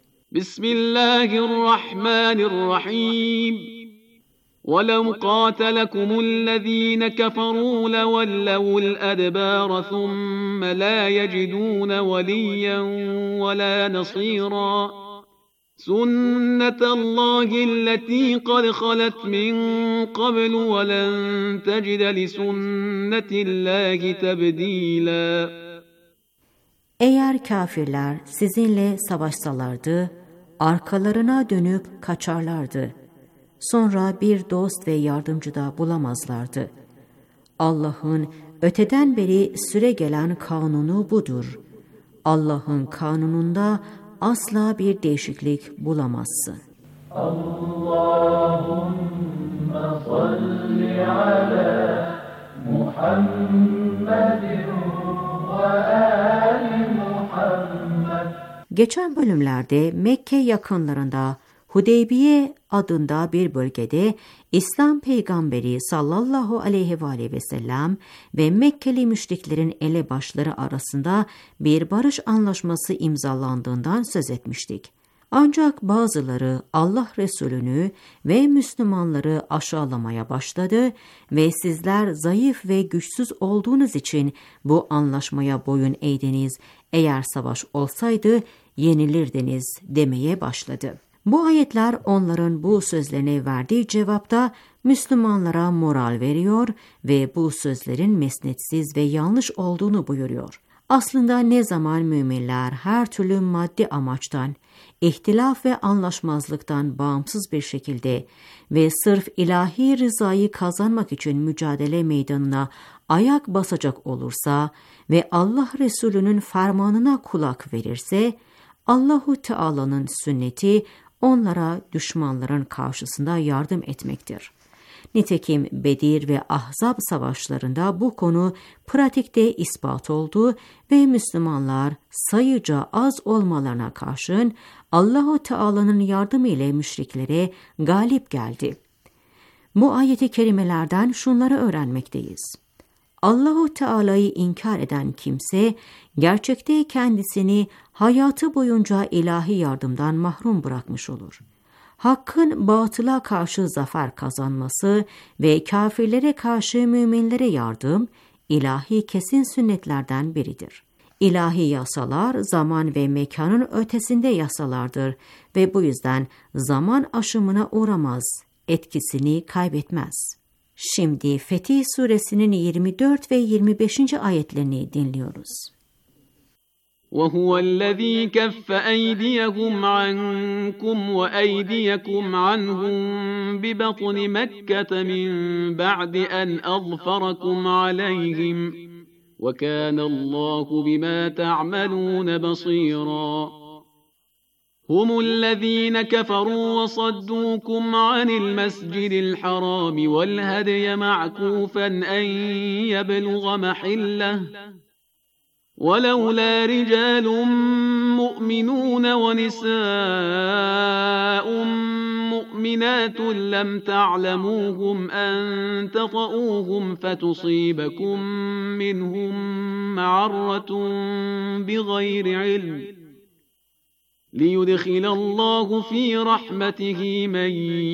Bismillahirrahmanirrahim. وَلَوْ قَاتَلَكُمُ الَّذ۪ينَ كَفَرُوا لَوَلَّوُا الْأَدْبَارَ ثُمَّ لَا يَجِدُونَ وَلِيًّا وَلَا نَصِيرًا سُنَّةَ اللّٰهِ الَّتِي قَدْ خَلَتْ مِنْ قَبْلُ وَلَنْ تَجِدَ لِسُنَّةِ اللّٰهِ تَبْد۪يلًا. Eğer kafirler sizinle savaşsalardı, arkalarına dönüp kaçarlardı. Sonra bir dost ve yardımcı da bulamazlardı. Allah'ın öteden beri süre gelen kanunu budur. Allah'ın kanununda asla bir değişiklik bulamazsın. Allahümme salli ala Muhammedin ve ali Muhammed. Geçen bölümlerde Mekke yakınlarında Hudeybiye adında bir bölgede İslam peygamberi sallallahu aleyhi ve aleyhi ve sellem ve Mekkeli müşriklerin elebaşları arasında bir barış anlaşması imzalandığından söz etmiştik. Ancak bazıları Allah Resulü'nü ve Müslümanları aşağılamaya başladı ve sizler zayıf ve güçsüz olduğunuz için bu anlaşmaya boyun eğdiniz, eğer savaş olsaydı yenilirdiniz demeye başladı. Bu ayetler onların bu sözlerine verdiği cevapta Müslümanlara moral veriyor ve bu sözlerin mesnetsiz ve yanlış olduğunu buyuruyor. Aslında ne zaman müminler her türlü maddi amaçtan, ihtilaf ve anlaşmazlıktan bağımsız bir şekilde ve sırf ilahi rızayı kazanmak için mücadele meydanına ayak basacak olursa ve Allah Resulü'nün fermanına kulak verirse, Allahu Teala'nın sünneti onlara düşmanların karşısında yardım etmektir. Nitekim Bedir ve Ahzab savaşlarında bu konu pratikte ispat oldu ve Müslümanlar sayıca az olmalarına karşın Allahu Teala'nın yardımı ile müşriklere galip geldi. Bu ayeti kerimelerden şunları öğrenmekteyiz. Allahu Teala'yı inkar eden kimse gerçekte kendisini hayatı boyunca ilahi yardımdan mahrum bırakmış olur. Hakkın batıla karşı zafer kazanması ve kafirlere karşı müminlere yardım ilahi kesin sünnetlerden biridir. İlahi yasalar zaman ve mekanın ötesinde yasalardır ve bu yüzden zaman aşımına uğramaz, etkisini kaybetmez. Şimdi Fetih Suresinin yirmi dört ve yirmi beşinci ayetlerini dinliyoruz. وَهُوَ الَّذ۪ي كَفَّ أَيْدِيَهُمْ عَنْكُمْ وَأَيْدِيَكُمْ عَنْهُمْ بِبَطْنِ مَكَّةَ مِنْ بَعْدِ أَنْ أَظْفَرَكُمْ عَلَيْهِمْ وَكَانَ اللّٰهُ بِمَا تَعْمَلُونَ بَصِيرًا هُمُ الَّذ۪ينَ كَفَرُوا وَصَدُّوكُمْ عَنِ الْمَسْجِدِ الْحَرَامِ وَالْهَدْيَ مَعْكُوفًا أَنْ يَبْلُغَ مَحِلَّهُ وَلَوْلَا رِجَالٌ مُؤْمِنُونَ وَنِسَاءٌ مُؤْمِنَاتٌ لَمْ تَعْلَمُوهُمْ أَنْ تَطَئُوهُمْ فَتُصِيبَكُمْ مِنْهُمْ مَعَرَّةٌ بِغَيْرِ عِلْمٍ لِيُدْخِلَ اللَّهُ فِي رَحْمَتِهِ مَنْ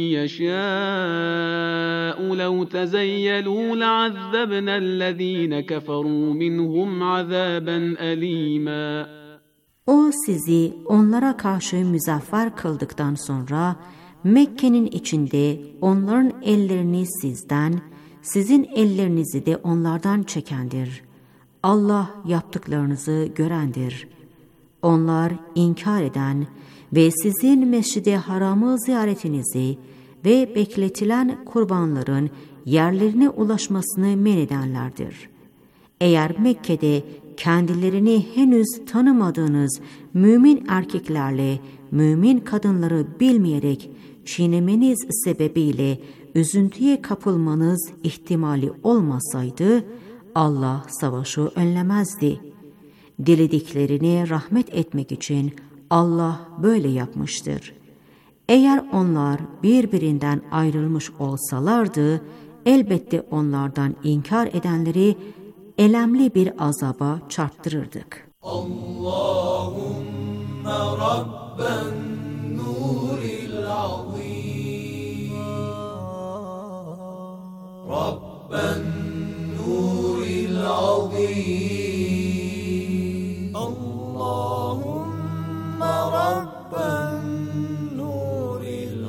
يَشَاءُ لَوْ تَزَيَّلُوا لَعَذَّبْنَا الَّذ۪ينَ كَفَرُوا مِنْهُمْ عَذَابًا أَلِيمًا. O sizi onlara karşı müzaffer kıldıktan sonra Mekke'nin içinde onların ellerini sizden, sizin ellerinizi de onlardan çekendir. Allah yaptıklarınızı görendir. Onlar inkar eden ve sizin Mescid-i Haram'ı ziyaretinizi ve bekletilen kurbanların yerlerine ulaşmasını men edenlerdir. Eğer Mekke'de kendilerini henüz tanımadığınız mümin erkeklerle mümin kadınları bilmeyerek çiğnemeniz sebebiyle üzüntüye kapılmanız ihtimali olmasaydı Allah savaşı önlemezdi. Dilediklerine rahmet etmek için Allah böyle yapmıştır. Eğer onlar birbirinden ayrılmış olsalardı, elbette onlardan inkar edenleri elemli bir azaba çarptırırdık. Allahümme Rabben nuril azim Rabben nuril azim Allahümme Rabben nuril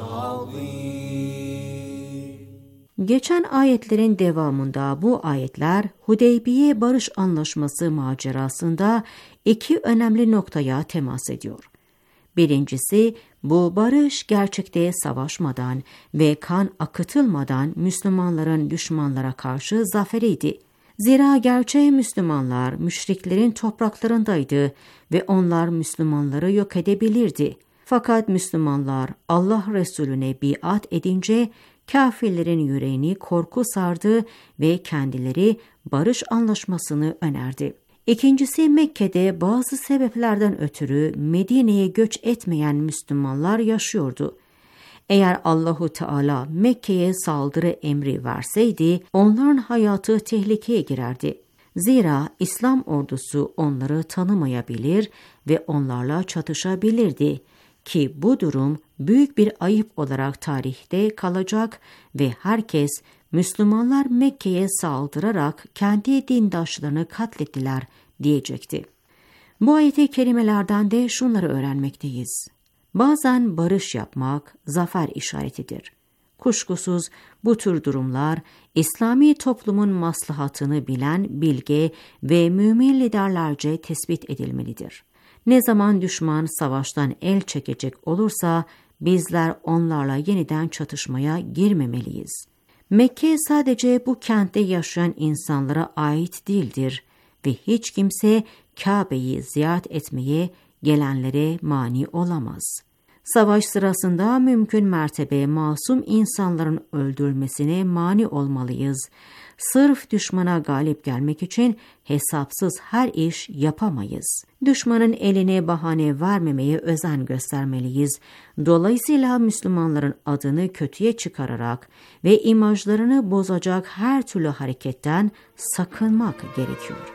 azim. Geçen ayetlerin devamında bu ayetler Hudeybiye Barış Anlaşması macerasında iki önemli noktaya temas ediyor. Birincisi, bu barış gerçekte savaşmadan ve kan akıtılmadan Müslümanların düşmanlara karşı zaferiydi. Zira gerçeği Müslümanlar müşriklerin topraklarındaydı ve onlar Müslümanları yok edebilirdi. Fakat Müslümanlar Allah Resulüne biat edince kafirlerin yüreğini korku sardı ve kendileri barış anlaşmasını önerdi. İkincisi, Mekke'de bazı sebeplerden ötürü Medine'ye göç etmeyen Müslümanlar yaşıyordu. Eğer Allahu Teala Mekke'ye saldırı emri verseydi onların hayatı tehlikeye girerdi. Zira İslam ordusu onları tanımayabilir ve onlarla çatışabilirdi ki bu durum büyük bir ayıp olarak tarihte kalacak ve herkes Müslümanlar Mekke'ye saldırarak kendi dindaşlarını katlettiler diyecekti. Bu ayet-i kerimelerden de şunları öğrenmekteyiz. Bazen barış yapmak zafer işaretidir. Kuşkusuz bu tür durumlar İslami toplumun maslahatını bilen bilge ve mümin liderlerce tespit edilmelidir. Ne zaman düşman savaştan el çekecek olursa bizler onlarla yeniden çatışmaya girmemeliyiz. Mekke sadece bu kentte yaşayan insanlara ait değildir ve hiç kimse Kabe'yi ziyaret etmeye gelenlere mani olamaz. Savaş sırasında mümkün mertebe masum insanların öldürülmesine mani olmalıyız. Sırf düşmana galip gelmek için hesapsız her iş yapamayız. Düşmanın eline bahane vermemeye özen göstermeliyiz. Dolayısıyla Müslümanların adını kötüye çıkararak ve imajlarını bozacak her türlü hareketten sakınmak gerekiyor.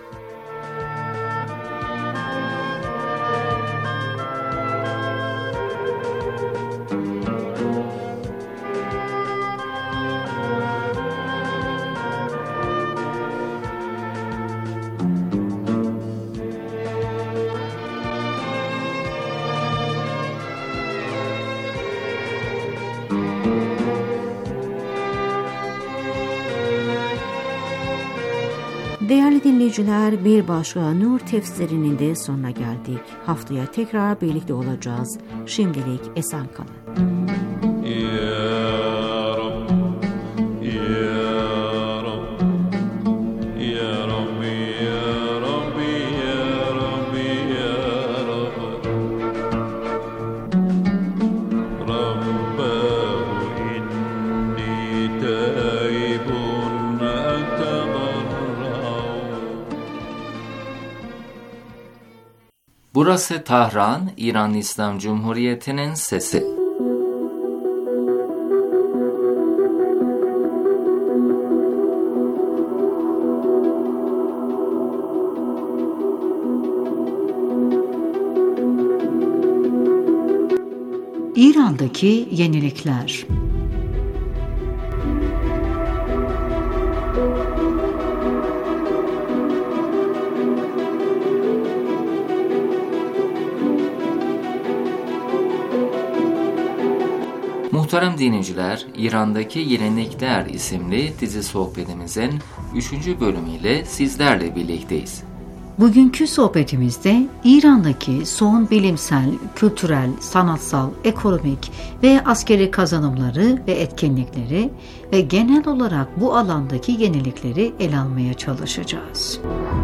Değerli dinleyiciler, bir başka Nur tefsirinin de sonuna geldik. Haftaya tekrar birlikte olacağız. Şimdilik esen kalın. Burası Tahran, İran İslam Cumhuriyeti'nin sesi. İran'daki yenilikler. Muhterem dinleyiciler, İran'daki Yenilikler isimli dizi sohbetimizin üçüncü bölümüyle sizlerle birlikteyiz. Bugünkü sohbetimizde İran'daki son bilimsel, kültürel, sanatsal, ekonomik ve askeri kazanımları ve etkinlikleri ve genel olarak bu alandaki yenilikleri ele almaya çalışacağız.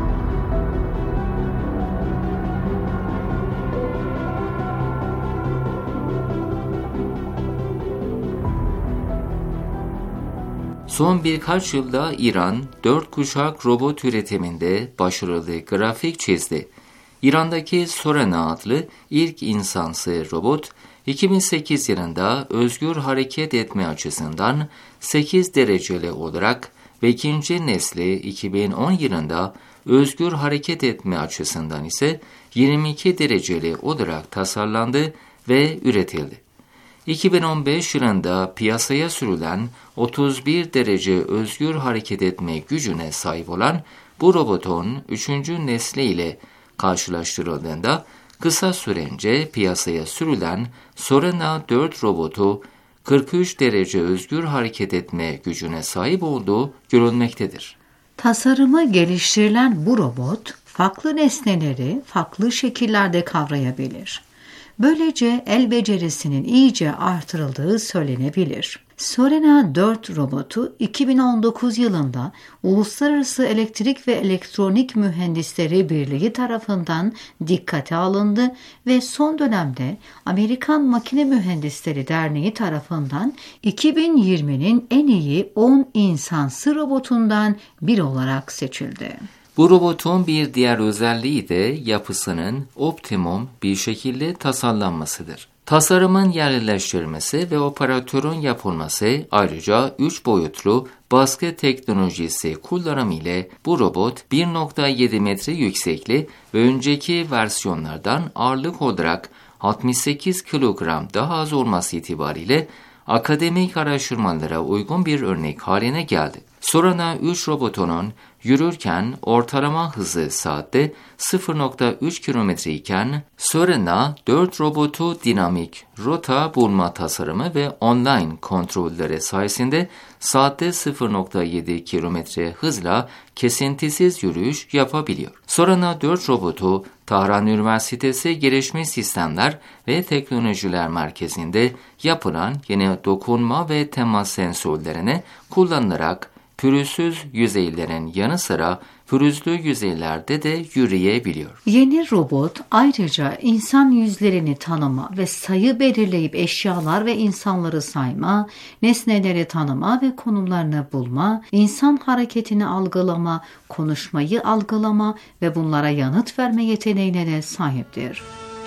Son birkaç yılda İran, dört kuşak robot üretiminde başarılı grafik çizdi. İran'daki Sorena adlı ilk insansı robot, iki bin sekiz yılında özgür hareket etme açısından sekiz dereceli olarak ve ikinci nesli iki bin on yılında özgür hareket etme açısından ise yirmi iki dereceli olarak tasarlandı ve üretildi. iki bin on beş yılında piyasaya sürülen otuz bir derece özgür hareket etme gücüne sahip olan bu robotun üçüncü nesli ile karşılaştırıldığında kısa sürence piyasaya sürülen Sorena dört robotu kırk üç derece özgür hareket etme gücüne sahip olduğu görülmektedir. Tasarımı geliştirilen bu robot farklı nesneleri farklı şekillerde kavrayabilir. Böylece el becerisinin iyice artırıldığı söylenebilir. Sorena dört robotu iki bin on dokuz yılında Uluslararası Elektrik ve Elektronik Mühendisleri Birliği tarafından dikkate alındı ve son dönemde Amerikan Makine Mühendisleri Derneği tarafından iki bin yirminin en iyi on insansı robotundan biri olarak seçildi. Bu robotun bir diğer özelliği de yapısının optimum bir şekilde tasarlanmasıdır. Tasarımın yerleştirilmesi ve operatörün yapılması ayrıca üç boyutlu baskı teknolojisi kullanımı ile bu robot bir nokta yedi metre yüksekliği ve önceki versiyonlardan ağırlık olarak altmış sekiz kilogram daha az olması itibariyle akademik araştırmalara uygun bir örnek haline geldi. Sorena üç robotunun yürürken ortalama hızı saatte sıfır nokta üç kilometre iken Sorena dört robotu dinamik rota bulma tasarımı ve online kontrolleri sayesinde saatte sıfır nokta yedi kilometre hızla kesintisiz yürüyüş yapabiliyor. Sorena dört robotu Tahran Üniversitesi Gelişmiş Sistemler ve Teknolojiler Merkezi'nde yapılan yeni dokunma ve temas sensörlerine kullanılarak pürüzsüz yüzeylerin yanı sıra pürüzlü yüzeylerde de yürüyebiliyor. Yeni robot ayrıca insan yüzlerini tanıma ve sayı belirleyip eşyalar ve insanları sayma, nesneleri tanıma ve konumlarını bulma, insan hareketini algılama, konuşmayı algılama ve bunlara yanıt verme yeteneğine de sahiptir.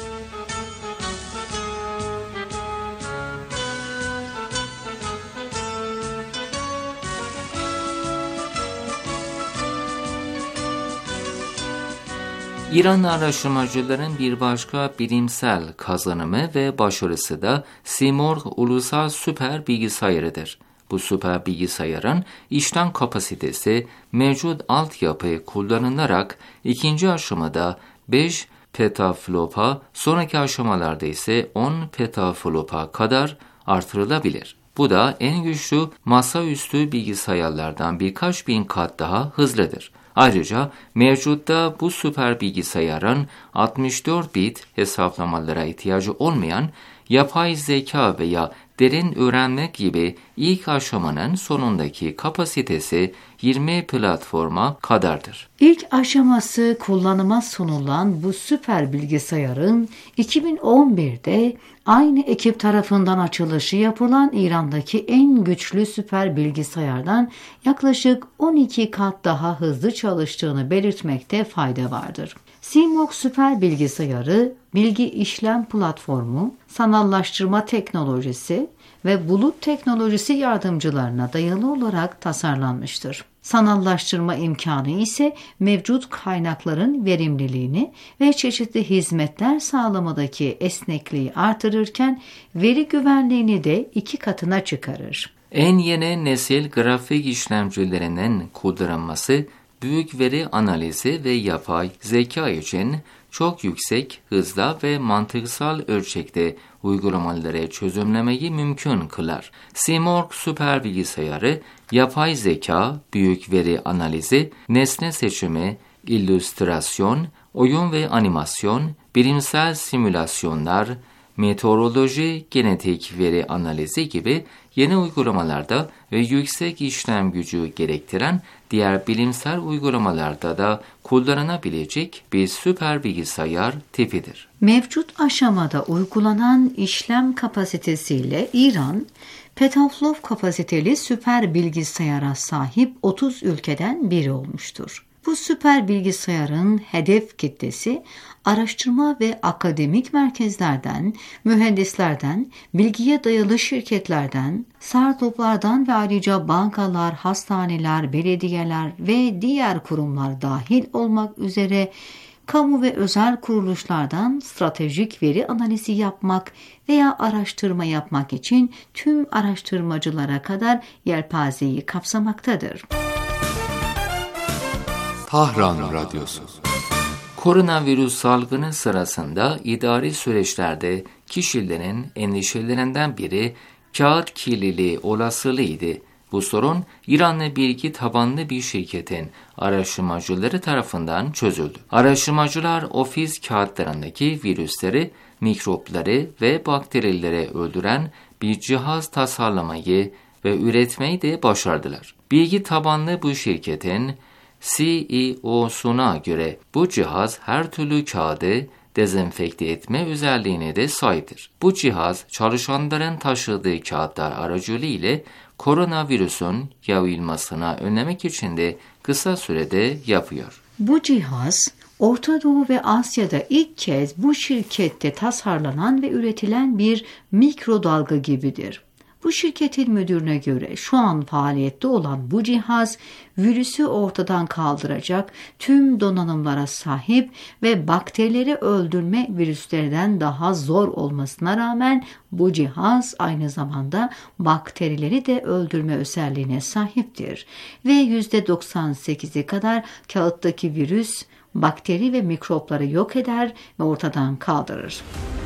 İran araştırmacıların bir başka bilimsel kazanımı ve başarısı da Simorgh Ulusal Süper Bilgisayarıdır. Bu süper bilgisayarın işlem kapasitesi mevcut altyapı kullanılarak ikinci aşamada beş petaflopa, sonraki aşamalarda ise on petaflopa kadar artırılabilir. Bu da en güçlü masaüstü bilgisayarlardan birkaç bin kat daha hızlıdır. Ayrıca mevcutta bu süper bilgisayarın altmış dört bit hesaplamalara ihtiyacı olmayan yapay zeka veya derin öğrenmek gibi ilk aşamanın sonundaki kapasitesi yirmi platforma kadardır. İlk aşaması kullanıma sunulan bu süper bilgisayarın iki bin on birde aynı ekip tarafından açılışı yapılan İran'daki en güçlü süper bilgisayardan yaklaşık on iki kat daha hızlı çalıştığını belirtmekte fayda vardır. CMOS süper bilgisayarı, bilgi işlem platformu, sanallaştırma teknolojisi ve bulut teknolojisi yardımcılarına dayalı olarak tasarlanmıştır. Sanallaştırma imkanı ise mevcut kaynakların verimliliğini ve çeşitli hizmetler sağlamadaki esnekliği artırırken veri güvenliğini de iki katına çıkarır. En yeni nesil grafik işlemcilerinin kullanılması, büyük veri analizi ve yapay zeka için çok yüksek, hızlı ve mantıksal ölçekte uygulamaları çözümlemeyi mümkün kılar. CMOS süper bilgisayarı, yapay zeka, büyük veri analizi, nesne seçimi, illüstrasyon, oyun ve animasyon, bilimsel simülasyonlar, meteoroloji, genetik veri analizi gibi yeni uygulamalarda ve yüksek işlem gücü gerektiren diğer bilimsel uygulamalarda da kullanılabilecek bir süper bilgisayar tipidir. Mevcut aşamada uygulanan işlem kapasitesiyle İran, petaflop kapasiteli süper bilgisayara sahip otuz ülkeden biri olmuştur. Bu süper bilgisayarın hedef kitlesi araştırma ve akademik merkezlerden, mühendislerden, bilgiye dayalı şirketlerden, startuplardan ve ayrıca bankalar, hastaneler, belediyeler ve diğer kurumlar dahil olmak üzere kamu ve özel kuruluşlardan stratejik veri analizi yapmak veya araştırma yapmak için tüm araştırmacılara kadar yelpazeyi kapsamaktadır. Tahran Radyosu. Koronavirüs salgını sırasında idari süreçlerde kişilerin endişelerinden biri kağıt kirliliği olasılığıydı. Bu sorun İranlı bilgi tabanlı bir şirketin araştırmacıları tarafından çözüldü. Araştırmacılar ofis kağıtlarındaki virüsleri, mikropları ve bakterileri öldüren bir cihaz tasarlamayı ve üretmeyi de başardılar. Bilgi tabanlı bu şirketin C E O'suna göre bu cihaz her türlü kağıdı dezenfekte etme özelliğine de sahiptir. Bu cihaz çalışanların taşıdığı kağıtlar aracılığıyla koronavirüsün yayılmasını önlemek için de kısa sürede yapıyor. Bu cihaz Orta Doğu ve Asya'da ilk kez bu şirkette tasarlanan ve üretilen bir mikrodalga gibidir. Bu şirketin müdürüne göre şu an faaliyette olan bu cihaz virüsü ortadan kaldıracak tüm donanımlara sahip ve bakterileri öldürme virüslerden daha zor olmasına rağmen bu cihaz aynı zamanda bakterileri de öldürme özelliğine sahiptir ve yüzde doksan sekize kadar kağıttaki virüs, bakteri ve mikropları yok eder ve ortadan kaldırır.